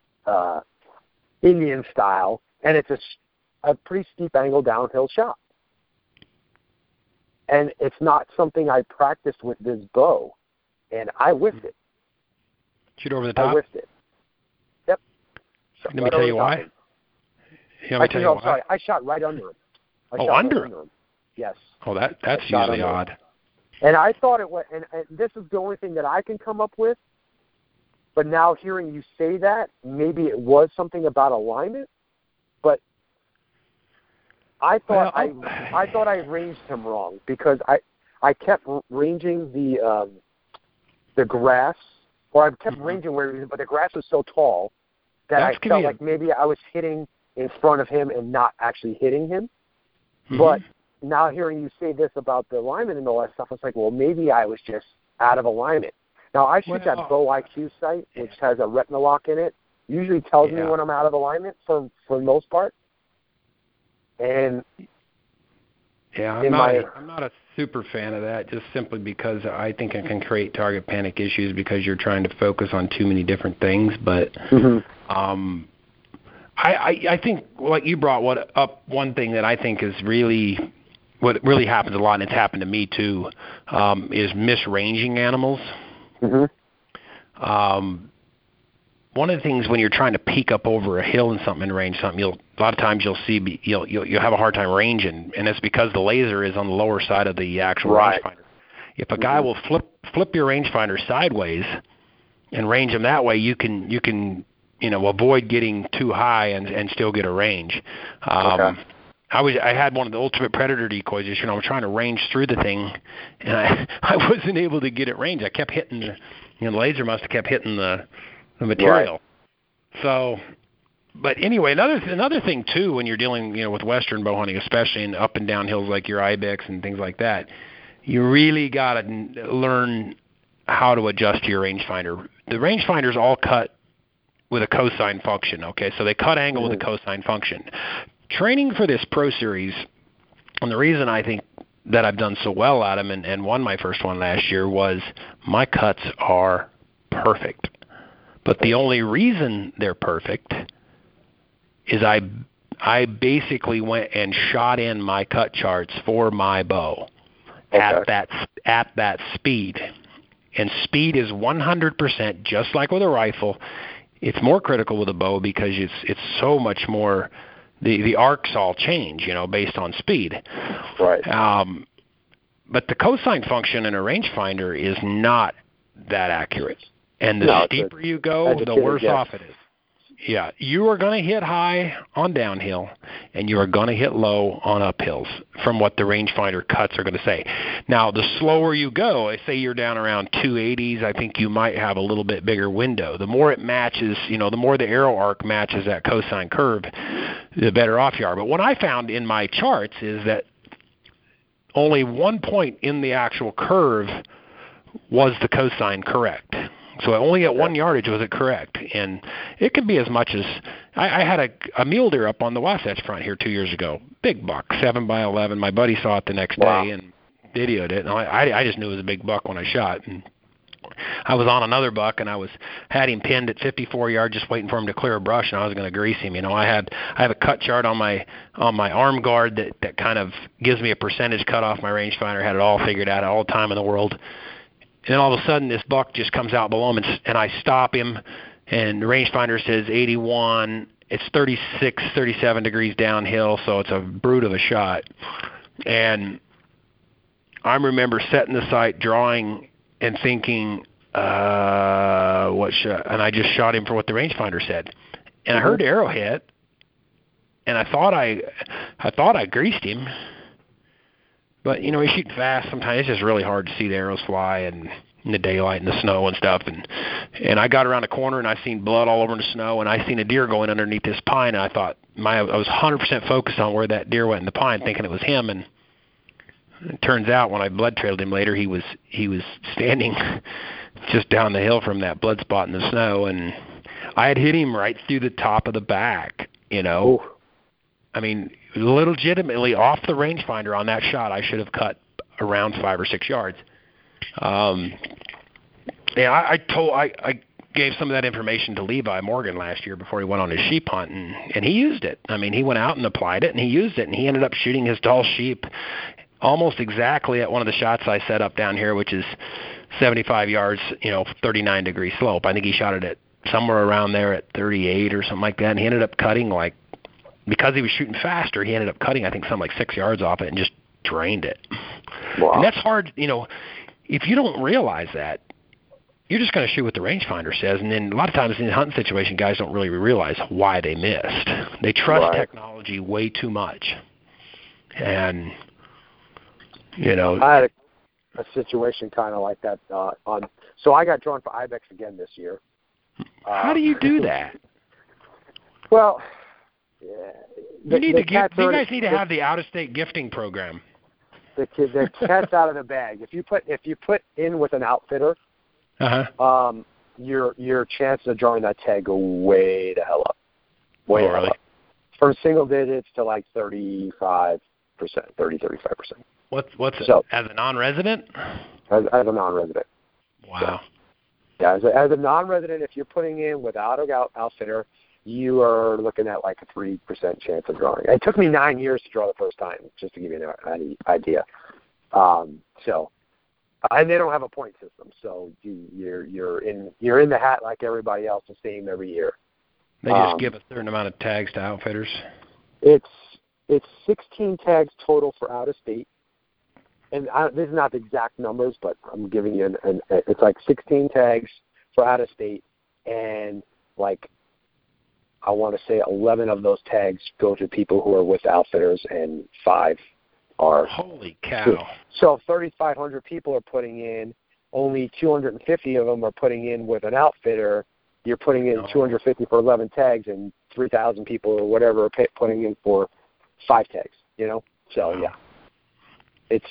B: Indian style, and it's a pretty steep angle downhill shot. and it's not something I practiced with this bow, and I whiffed it.
C: Shoot over the top?
B: I whiffed it. Yep.
C: Let me tell you why.
B: Sorry, I shot right under him.
C: Under him?
B: Yes.
C: Oh, that's usually odd.
B: And I thought it was, and this is the only thing that I can come up with, but now hearing you say that, maybe it was something about alignment, but I thought I thought I ranged him wrong because I kept ranging the grass, or I kept ranging where he was, but the grass was so tall that I felt like maybe I was hitting in front of him and not actually hitting him. Mm-hmm. But now hearing you say this about the alignment and all that stuff, it's like, well, maybe I was just out of alignment. Now, I shoot that Bow IQ site, which has a retina lock in it. Usually tells me when I'm out of alignment for the most part. And
C: I'm not a super fan of that, just simply because I think it can create target panic issues because you're trying to focus on too many different things. But I think, like, you brought up one thing that I think is what really happens a lot, and it's happened to me too, is misranging animals. One of the things when you're trying to peek up over a hill and something and range something, a lot of times you'll have a hard time ranging, and it's because the laser is on the lower side of the actual rangefinder. If a guy will flip your rangefinder sideways and range them that way, you can avoid getting too high and still get a range. I had one of the Ultimate Predator decoys. I was trying to range through the thing, and I wasn't able to get it range. I kept hitting the laser must have kept hitting the material. Right. So, but anyway, another thing too, when you're dealing, with Western bow hunting, especially in up and down hills like your Ibex and things like that, you really got to learn how to adjust your rangefinder. The rangefinder's all cut with a cosine function. Okay, so they cut angle with a cosine function. Training for this Pro Series, and the reason I think that I've done so well at them and won my first one last year was my cuts are perfect. But the only reason they're perfect is I basically went and shot in my cut charts for my bow at that speed. And speed is 100%, just like with a rifle. It's more critical with a bow because it's so much more. The arcs all change, based on speed.
B: Right.
C: But the cosine function in a rangefinder is not that accurate. And the steeper you go, the worse off it is. Yeah, you are going to hit high on downhill, and you are going to hit low on uphills from what the rangefinder cuts are going to say. Now, the slower you go, I say you're down around 280s, I think you might have a little bit bigger window. The more it matches, the more the arrow arc matches that cosine curve, the better off you are. But what I found in my charts is that only one point in the actual curve was the cosine correct. So only at 1 yardage was it correct. And it could be as much as I had a mule deer up on the Wasatch Front here 2 years ago. Big buck, 7x11. My buddy saw it the next day and videoed it. And I just knew it was a big buck when I shot. And I was on another buck, and I had him pinned at 54 yards, just waiting for him to clear a brush, and I was going to grease him. I have a cut chart on my arm guard that kind of gives me a percentage cut off my rangefinder. Had it all figured out, all the time in the world. And then all of a sudden, this buck just comes out below him, and I stop him, and the rangefinder says 81. It's 36, 37 degrees downhill, so it's a brute of a shot. And I remember setting the sight, drawing, and thinking, what shot? And I just shot him for what the rangefinder said. And I heard the arrow hit, and I thought I greased him. But, you shoot fast. Sometimes it's just really hard to see the arrows fly and in the daylight and the snow and stuff. And I got around a corner, and I seen blood all over the snow, and I seen a deer going underneath this pine, and I thought I was 100% focused on where that deer went in the pine, thinking it was him. And it turns out when I blood trailed him later, he was standing just down the hill from that blood spot in the snow, and I had hit him right through the top of the back, Ooh. I mean, legitimately off the rangefinder on that shot, I should have cut around 5 or 6 yards. I gave some of that information to Levi Morgan last year before he went on his sheep hunt, and he used it. I mean, he went out and applied it, and he used it, and he ended up shooting his Dall sheep almost exactly at one of the shots I set up down here, which is 75 yards, 39-degree slope. I think he shot it at somewhere around there at 38 or something like that, and he ended up cutting because he was shooting faster, he ended up cutting, I think, something like 6 yards off it and just drained it.
B: Wow.
C: And that's hard, if you don't realize that, you're just going to shoot what the rangefinder says, and then a lot of times in a hunting situation, guys don't really realize why they missed. They trust technology way too much. And,
B: I had a situation kind of like that so I got drawn for Ibex again this year.
C: How do you do that?
B: Well, you
C: guys need to have the out-of-state gifting program.
B: The cat's out of the bag. If you put in with an outfitter, your chances of drawing that tag go way the hell up. Way the hell up. From single digits to like 35%, 35%.
C: What's
B: so,
C: as a non-resident?
B: As a non-resident.
C: Wow.
B: So, yeah, as a non-resident, if you're putting in without an outfitter, you are looking at like a 3% chance of drawing. It took me 9 years to draw the first time, just to give you an idea. And they don't have a point system, so you're in the hat like everybody else, the same every year.
C: They just give a certain amount of tags to outfitters.
B: It's 16 tags total for out of state, and this is not the exact numbers, but I'm giving you it's like 16 tags for out of state, and like I want to say 11 of those tags go to people who are with outfitters, and 5 are.
C: Holy cow!
B: So 3,500 people are putting in. Only 250 of them are putting in with an outfitter. You're putting in 250 for 11 tags, and 3,000 people or whatever are putting in for 5 tags. So yeah, it's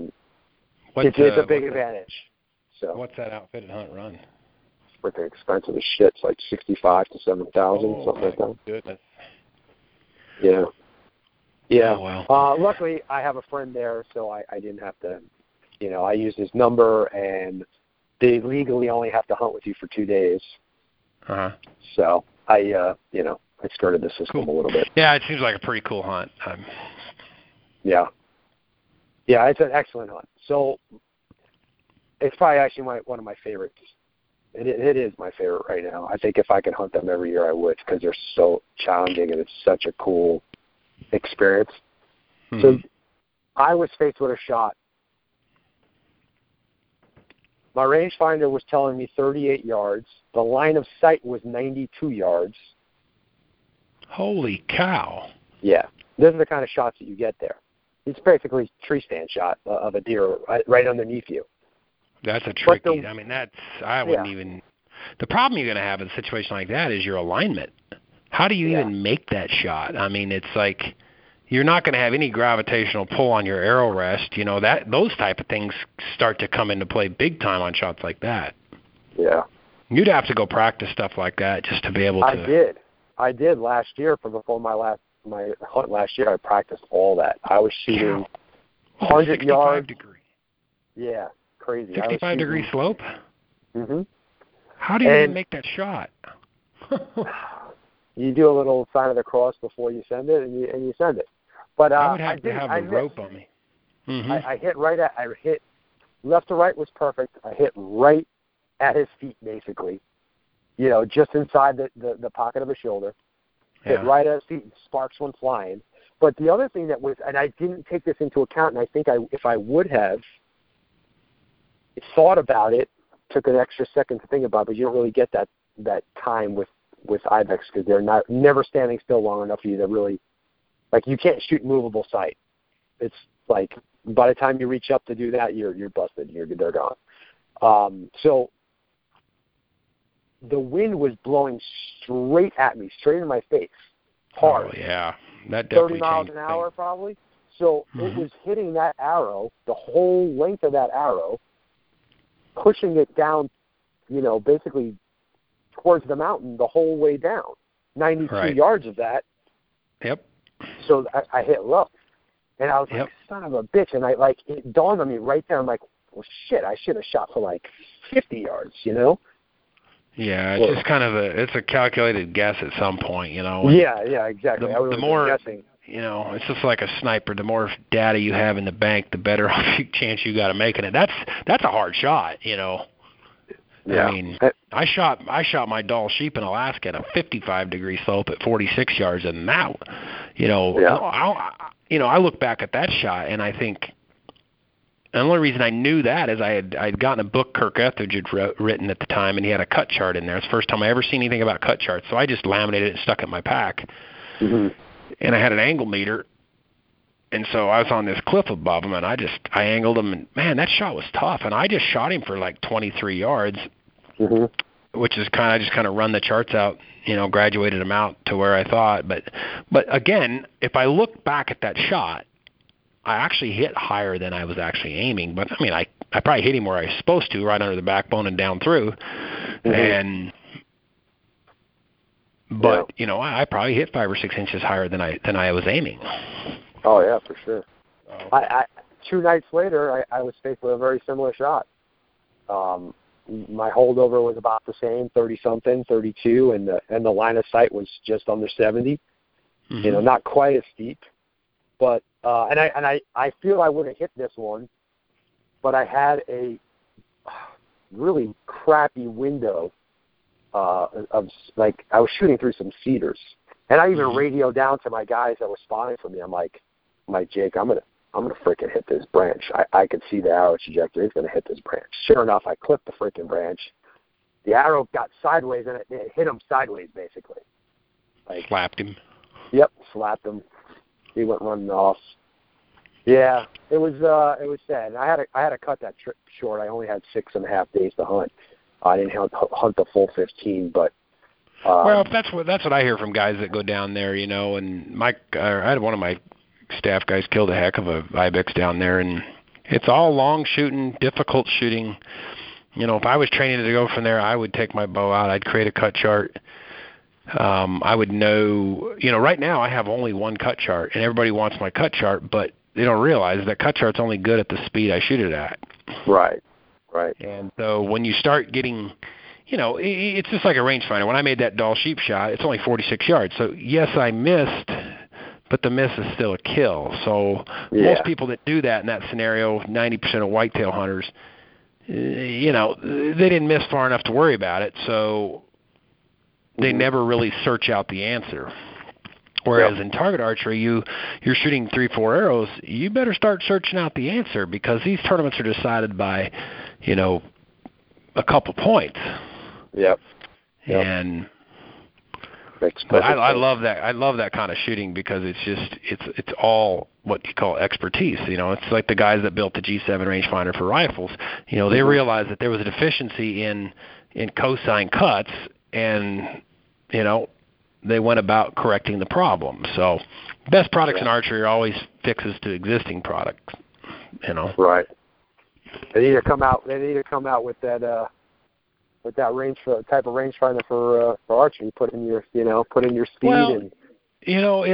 B: a big advantage. So
C: what's that outfitted hunt run?
B: Freaking expensive as shit. It's like 65 to 7,000, something like that.
C: Goodness.
B: Yeah. Yeah.
C: Oh, wow.
B: Luckily, I have a friend there, so I didn't have to. I used his number, and they legally only have to hunt with you for 2 days. So I skirted the system a little bit.
C: Yeah, it seems like a pretty cool hunt.
B: Yeah. Yeah, it's an excellent hunt. So it's probably actually one of my favorites. It is my favorite right now. I think if I could hunt them every year, I would, because they're so challenging and it's such a cool experience. Mm-hmm. So I was faced with a shot. My rangefinder was telling me 38 yards. The line of sight was 92 yards.
C: Holy cow.
B: Yeah. Those are the kind of shots that you get there. It's basically a tree stand shot of a deer right underneath you.
C: That's a tricky. I wouldn't even. The problem you're going to have in a situation like that is your alignment. How do you even make that shot? I mean, it's like you're not going to have any gravitational pull on your arrow rest. Those type of things start to come into play big time on shots like that.
B: Yeah.
C: You'd have to go practice stuff like that just to be able to.
B: I did last year before my hunt last year. I practiced all that. I was shooting 100 yards. Degree. Yeah. Crazy.
C: 65-degree slope?
B: Mm-hmm.
C: How do you even make that shot?
B: You do a little sign of the cross before you send it, and you send it. But
C: I would have to have a rope on me. Mm-hmm.
B: I hit left to right was perfect. I hit right at his feet, basically. Just inside the pocket of his shoulder. Hit right at his feet, and sparks went flying. But the other thing that was, and I didn't take this into account, and I think if I would have thought about it, took an extra second to think about it, but you don't really get that time with Ibex, because they're never standing still long enough for you to really, like, you can't shoot movable sight. It's like by the time you reach up to do that, you're busted. They're gone. So the wind was blowing straight at me, straight in my face, hard.
C: Oh yeah, that definitely
B: 30 miles an hour probably. So it was hitting that arrow, the whole length of that arrow, pushing it down, basically towards the mountain the whole way down. 92 yards of that.
C: Yep.
B: So I hit low. And I was like, son of a bitch. And it dawned on me right there. I'm like, well, shit, I should have shot for like 50 yards,
C: Yeah, it's just kind of it's a calculated guess at some point,
B: Yeah, exactly.
C: The more you know, it's just like a sniper. The more data you have in the bank, the better chance you got of making it. That's a hard shot, you know.
B: Yeah.
C: I mean, I shot my Dall sheep in Alaska at a 55-degree slope at 46 yards, and that, you know, I look back at that shot and I think the only reason I knew that is I'd gotten a book Kirk Etheridge had written at the time, and he had a cut chart in there. It's the first time I ever seen anything about cut charts, so I just laminated it and stuck it in my pack.
B: Mm-hmm.
C: And I had an angle meter, and so I was on this cliff above him, and I angled him, and man, that shot was tough. And I just shot him for like 23 yards, which is I just kind of run the charts out, you know, graduated them out to where I thought. But again, if I look back at that shot, I actually hit higher than I was actually aiming. But I mean, I probably hit him where I was supposed to, right under the backbone and down through, But you know, I probably hit 5 or 6 inches higher than I was aiming.
B: Oh yeah, for sure. I 2 nights later, I was faced with a very similar shot. My holdover was about the same, 30-something, 32, and the line of sight was just under 70. You know, not quite as steep, but and I feel I would have hit this one, but I had a really crappy window. Of like I was shooting through some cedars, and I even radioed down to my guys that were spotting for me. I'm like Jake, I'm gonna freaking hit this branch. I could see the arrow trajectory. It's gonna hit this branch. Sure enough, I clipped the freaking branch. The arrow got sideways, and it hit him sideways, basically. Like
C: slapped him.
B: Yep, slapped him. He went running off. Yeah, it was sad. I had to cut that trip short. I only had 6.5 days to hunt. I didn't hunt the full 15, but
C: well, that's what I hear from guys that go down there, you know. And I had one of my staff guys killed a heck of a ibex down there, and it's all long shooting, difficult shooting. You know, if I was training to go from there, I would take my bow out. I'd create a cut chart. I would know, you know, right now I have only one cut chart, and everybody wants my cut chart, but they don't realize that cut chart's only good at the speed I shoot it at.
B: Right.
C: And so when you start getting, you know, it's just like a rangefinder. When I made that Dall sheep shot, it's only 46 yards. So, yes, I missed, but the miss is still a kill. So most people that do that in that scenario, 90% of whitetail hunters, you know, they didn't miss far enough to worry about it. So they never really search out the answer. Whereas in target archery, you're shooting 3-4 arrows, you better start searching out the answer, because these tournaments are decided by, you know, a couple points.
B: Yep.
C: And but I love that. I love that kind of shooting, because it's all what you call expertise. You know, it's like the guys that built the G7 rangefinder for rifles. You know, they realized that there was a deficiency in cosine cuts, and you know, they went about correcting the problem. So best products in archery are always fixes to existing products, you know.
B: Right. They need to come out with that type of rangefinder for archery. Put in your speed.
C: Well,
B: and
C: you know,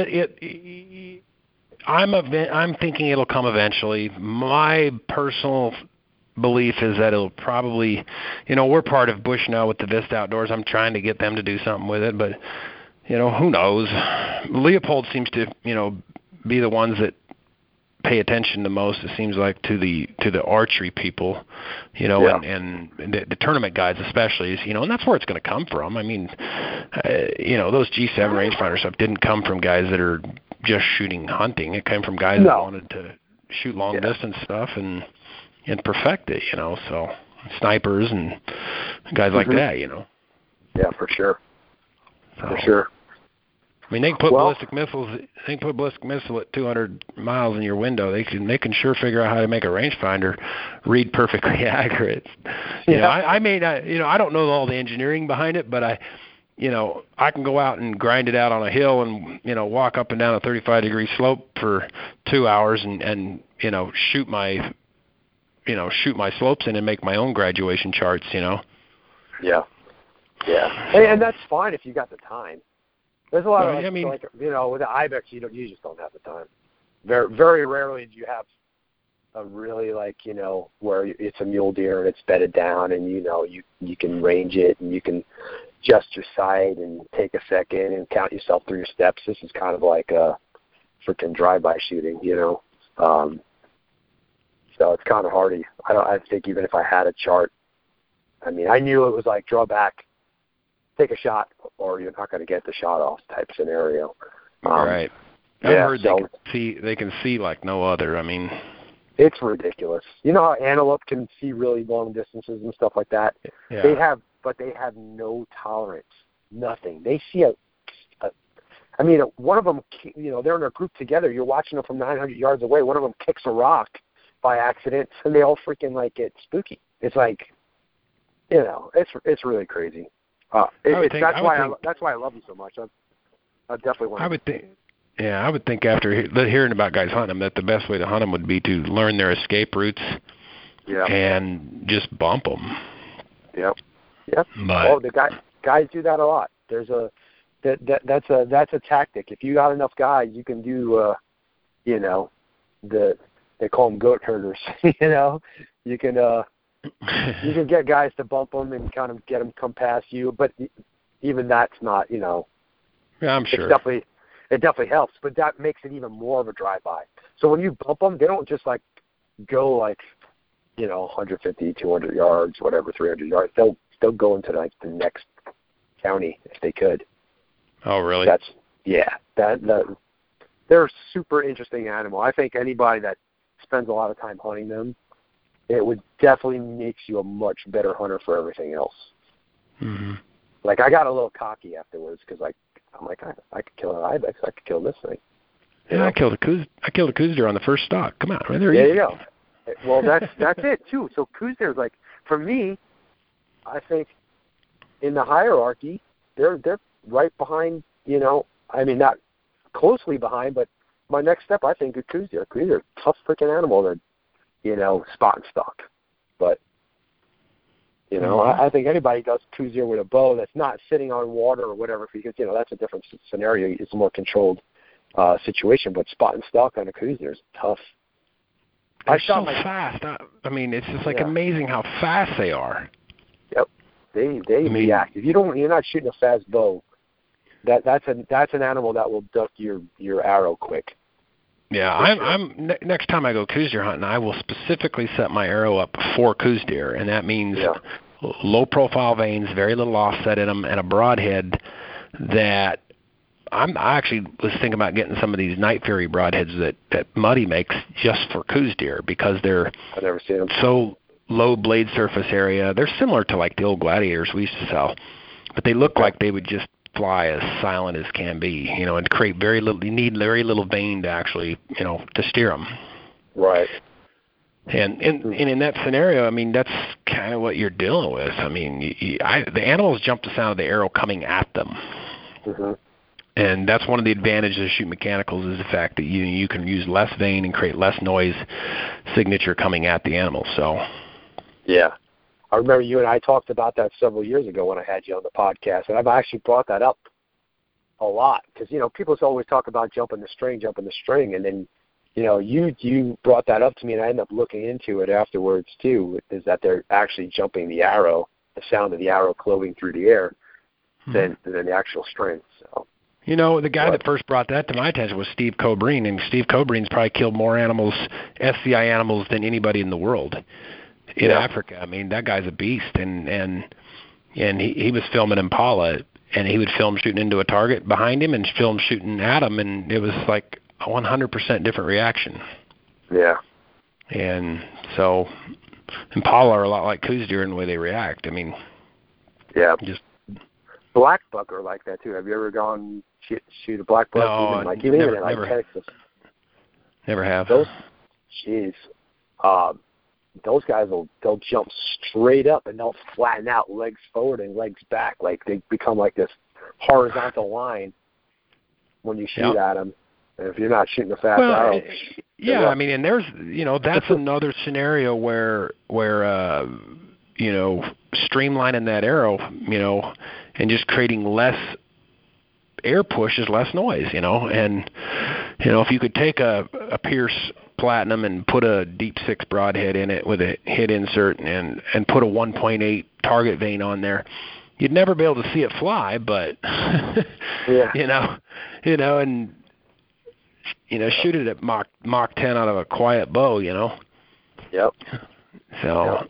C: I'm thinking it'll come eventually. My personal belief is that it'll probably, you know, we're part of Bushnell with the Vista Outdoors. I'm trying to get them to do something with it, but you know, who knows? Leupold seems to, you know, be the ones that pay attention the most, it seems like, to the archery people, you know, and the tournament guys especially, you know, and that's where it's going to come from. I mean, you know, those G7 rangefinder stuff didn't come from guys that are just shooting hunting. It came from guys that wanted to shoot long distance stuff and perfect it, you know, so snipers and guys like that, you know.
B: Yeah, for sure.
C: So,
B: for sure.
C: I mean, they can put ballistic missiles. They can put ballistic missile at 200 miles in your window. They can sure figure out how to make a rangefinder read perfectly accurate. You know, I may not. You know, I don't know all the engineering behind it, but I can go out and grind it out on a hill and walk up and down a 35-degree slope for 2 hours and shoot my slopes in and make my own graduation charts. You know.
B: Yeah. Yeah, and that's fine if you got the time. There's a lot of with the ibex, you just don't have the time. Very, very rarely do you have a really where it's a mule deer and it's bedded down and you can range it and you can adjust your sight and take a second and count yourself through your steps. This is kind of like freaking drive-by shooting, So it's kind of hardy. I think even if I had a chart, I mean, I knew it was like draw back, take a shot, or you're not going to get the shot off type scenario.
C: Right. I've heard they can see like no other. I mean,
B: it's ridiculous. You know how antelope can see really long distances and stuff like that?
C: Yeah.
B: They have no tolerance, nothing. They see one of them, they're in a group together. You're watching them from 900 yards away. One of them kicks a rock by accident, and they all freaking like get spooky. It's like, it's really crazy. That's why I love them so much. I definitely want.
C: I would think after hearing about guys hunting them, that the best way to hunt them would be to learn their escape routes.
B: Yeah.
C: And just bump them.
B: Yep. Yep.
C: But
B: the guys do that a lot. That's a tactic. If you got enough guys, you can do. They call them goat herders. You can get guys to bump them and kind of get them come past you, but even that's not,
C: Yeah, I'm sure.
B: It definitely helps, but that makes it even more of a drive-by. So when you bump them, they don't just like go like, 150, 200 yards, whatever, 300 yards. They'll go into like the next county if they could.
C: Oh, really?
B: They're a super interesting animal. I think anybody that spends a lot of time hunting them, it would definitely makes you a much better hunter for everything else.
C: Mm-hmm.
B: Like I got a little cocky afterwards because I'm like I could kill an ibex, I could kill this thing.
C: Yeah, I killed a Coues deer on the first stock. Come on, right there.
B: There you go. Well, that's it too. So Coues deer is like, for me, I think in the hierarchy, they're right behind. Not closely behind, but my next step, I think, is Coues deer. Coues deer are a tough freaking animal to, spot and stalk. But, I think anybody does Coues deer with a bow that's not sitting on water or whatever, because, that's a different scenario. It's a more controlled situation. But spot and stalk on a Coues deer is tough.
C: They're so fast. It's just like amazing how fast they are.
B: Yep. They react. If you're not shooting a fast bow, that's an animal that will duck your arrow quick.
C: Yeah, I'm next time I go Coues deer hunting, I will specifically set my arrow up for Coues deer, and that means low profile vanes, very little offset in them, and a broadhead that I actually was thinking about getting some of these Night Fury broadheads that Muddy makes just for Coues deer, because they're
B: I've never seen them.
C: So low blade surface area. They're similar to like the old Gladiators we used to sell, but they look like they would just fly as silent as can be, and create very little. You need very little vane to actually, to steer them.
B: Right.
C: And in that scenario, that's kind of what you're dealing with. The animals jump the sound of the arrow coming at them.
B: Mm-hmm.
C: And that's one of the advantages of shooting mechanicals, is the fact that you can use less vane and create less noise signature coming at the animal. So.
B: Yeah. I remember you and I talked about that several years ago when I had you on the podcast, and I've actually brought that up a lot because, people always talk about jumping the string, and then, you brought that up to me, and I ended up looking into it afterwards too, is that they're actually jumping the arrow, the sound of the arrow cloving through the air, than the actual string. So.
C: The guy that first brought that to my attention was Steve Cobreen, and Steve Cobreen's probably killed more SCI animals than anybody in the world. In Africa, that guy's a beast, and he was filming Impala, and he would film shooting into a target behind him and film shooting at him, and it was like a 100% different reaction.
B: Yeah.
C: And so Impala are a lot like Coues deer in the way they react.
B: Yeah.
C: Just
B: black buck are like that too. Have you ever gone shoot a black buck?
C: No,
B: even in Texas.
C: Never have.
B: Those guys they'll jump straight up and they'll flatten out, legs forward and legs back, like they become like this horizontal line when you shoot at them. And if you're not shooting a fast arrow,
C: and there's that's another scenario where streamlining that arrow, and just creating less air push is less noise, and if you could take a Pierce Platinum and put a Deep Six broadhead in it with a hit insert and put a 1.8 target vane on there, you'd never be able to see it fly, but and shoot it at Mach 10 out of a quiet bow,
B: Yep.
C: So,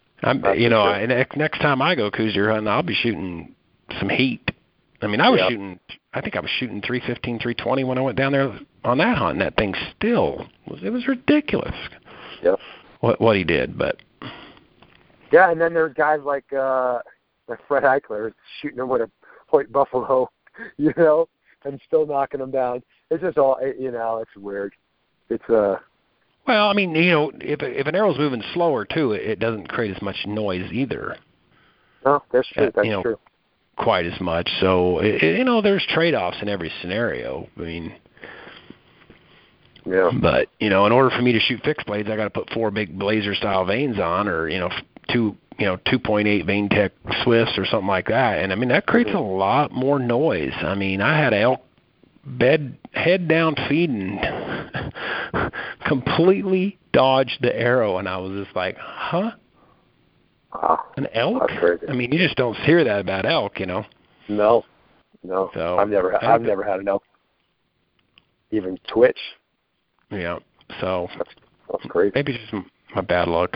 C: next time I go coos deer hunting, I'll be shooting some heat. I mean, I think I was shooting 315, 320 when I went down there on that hunt, and that thing it was ridiculous.
B: Yep.
C: What he did, but.
B: Yeah, and then there's guys like Fred Eichler shooting them with a Hoyt Buffalo, and still knocking them down. It's just all, it's weird. It's
C: Well, I mean, if an arrow's moving slower too, it doesn't create as much noise either.
B: No, that's true. That's true.
C: Quite as much. So, there's trade-offs in every scenario. I mean,
B: yeah.
C: But in order for me to shoot fixed blades, I got to put 4 big blazer-style vanes on, or 2.8 Vane Tech Swifts or something like that. And I mean, that creates a lot more noise. I mean, I had elk head down feeding, completely dodged the arrow, and I was just like, huh? An elk? I mean, you just don't hear that about elk,
B: No. So I've never had an elk even twitch.
C: Yeah. So
B: that's crazy.
C: Maybe just my bad luck.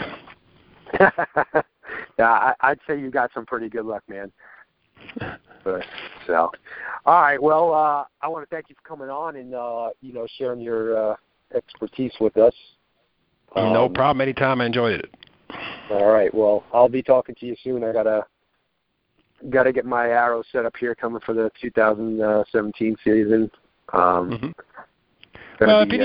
B: Yeah, I'd say you got some pretty good luck, man. But all right. Well, I want to thank you for coming on and sharing your expertise with us.
C: No problem. Anytime. I enjoyed it.
B: All right. Well, I'll be talking to you soon. I gotta get my arrows set up here, coming for the 2017 season.
C: Well, if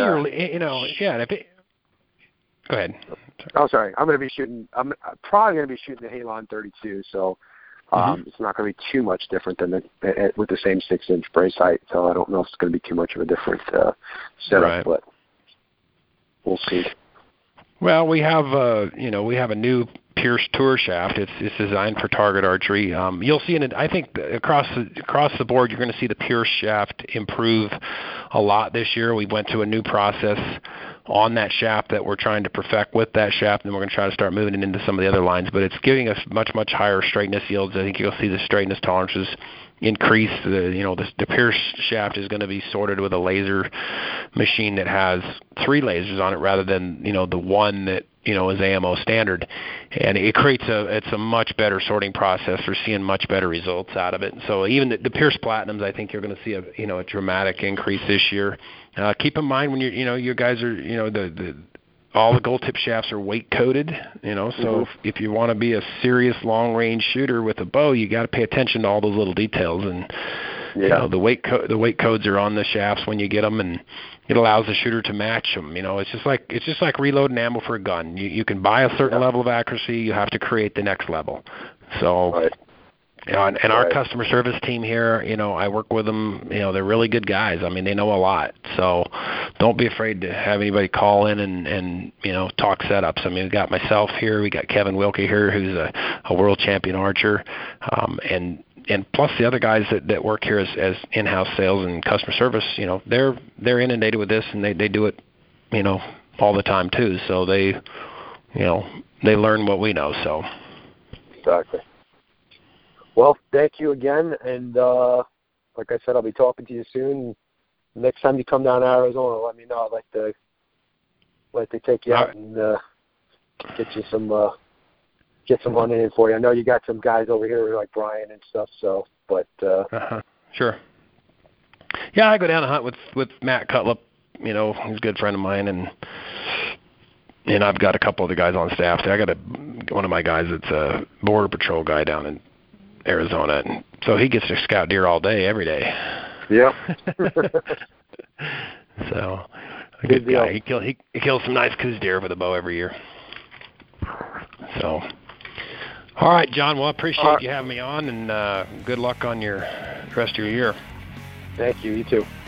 C: go ahead.
B: Oh, sorry. I'm probably going to be shooting the Halon 32, so it's not going to be too much different than with the same 6-inch brace height. So I don't know if it's going to be too much of a different setup, but we'll see.
C: Well, we have a new Pierce Tour shaft. It's designed for target archery. You'll see I think across the board, you're going to see the Pierce shaft improve a lot this year. We went to a new process on that shaft that we're trying to perfect with that shaft, and we're going to try to start moving it into some of the other lines. But it's giving us much, much higher straightness yields. I think you'll see the straightness tolerances increase. The Pierce shaft is going to be sorted with a laser machine that has 3 lasers on it rather than the one that is AMO standard, and it creates it's a much better sorting process. We're seeing much better results out of it. So even the Pierce Platinums, I think you're going to see a dramatic increase this year. Keep in mind when your guys are all the gold tip shafts are weight coated, so if you want to be a serious long range shooter with a bow, you got to pay attention to all those little details, and the weight codes are on the shafts when you get them, and it allows the shooter to match them. It's just like reloading ammo for a gun. You can buy a certain level of accuracy, you have to create the next level. So and our customer service team here, I work with them, they're really good guys. I mean, they know a lot. So don't be afraid to have anybody call in and talk setups. I mean, we got myself here, we got Kevin Wilkie here, who's a world champion archer, and plus the other guys that work here as in-house sales and customer service, they're inundated with this, and they do it, all the time too. So they learn what we know. So
B: exactly. Well, thank you again, and like I said, I'll be talking to you soon. Next time you come down to Arizona, let me know. I'd like to take you out and get some hunting in for you. I know you got some guys over here like Brian and stuff. So, but
C: sure. Yeah, I go down and hunt with Matt Cutlip. He's a good friend of mine, and I've got a couple other guys on staff there. I got one of my guys that's a border patrol guy down in Arizona, and so he gets to scout deer all day, every day.
B: Yeah.
C: So a good guy. He kills some nice coos deer with a bow every year. So, all right, John. Well, I appreciate you having me on, and good luck on your rest of your year.
B: Thank you. You too.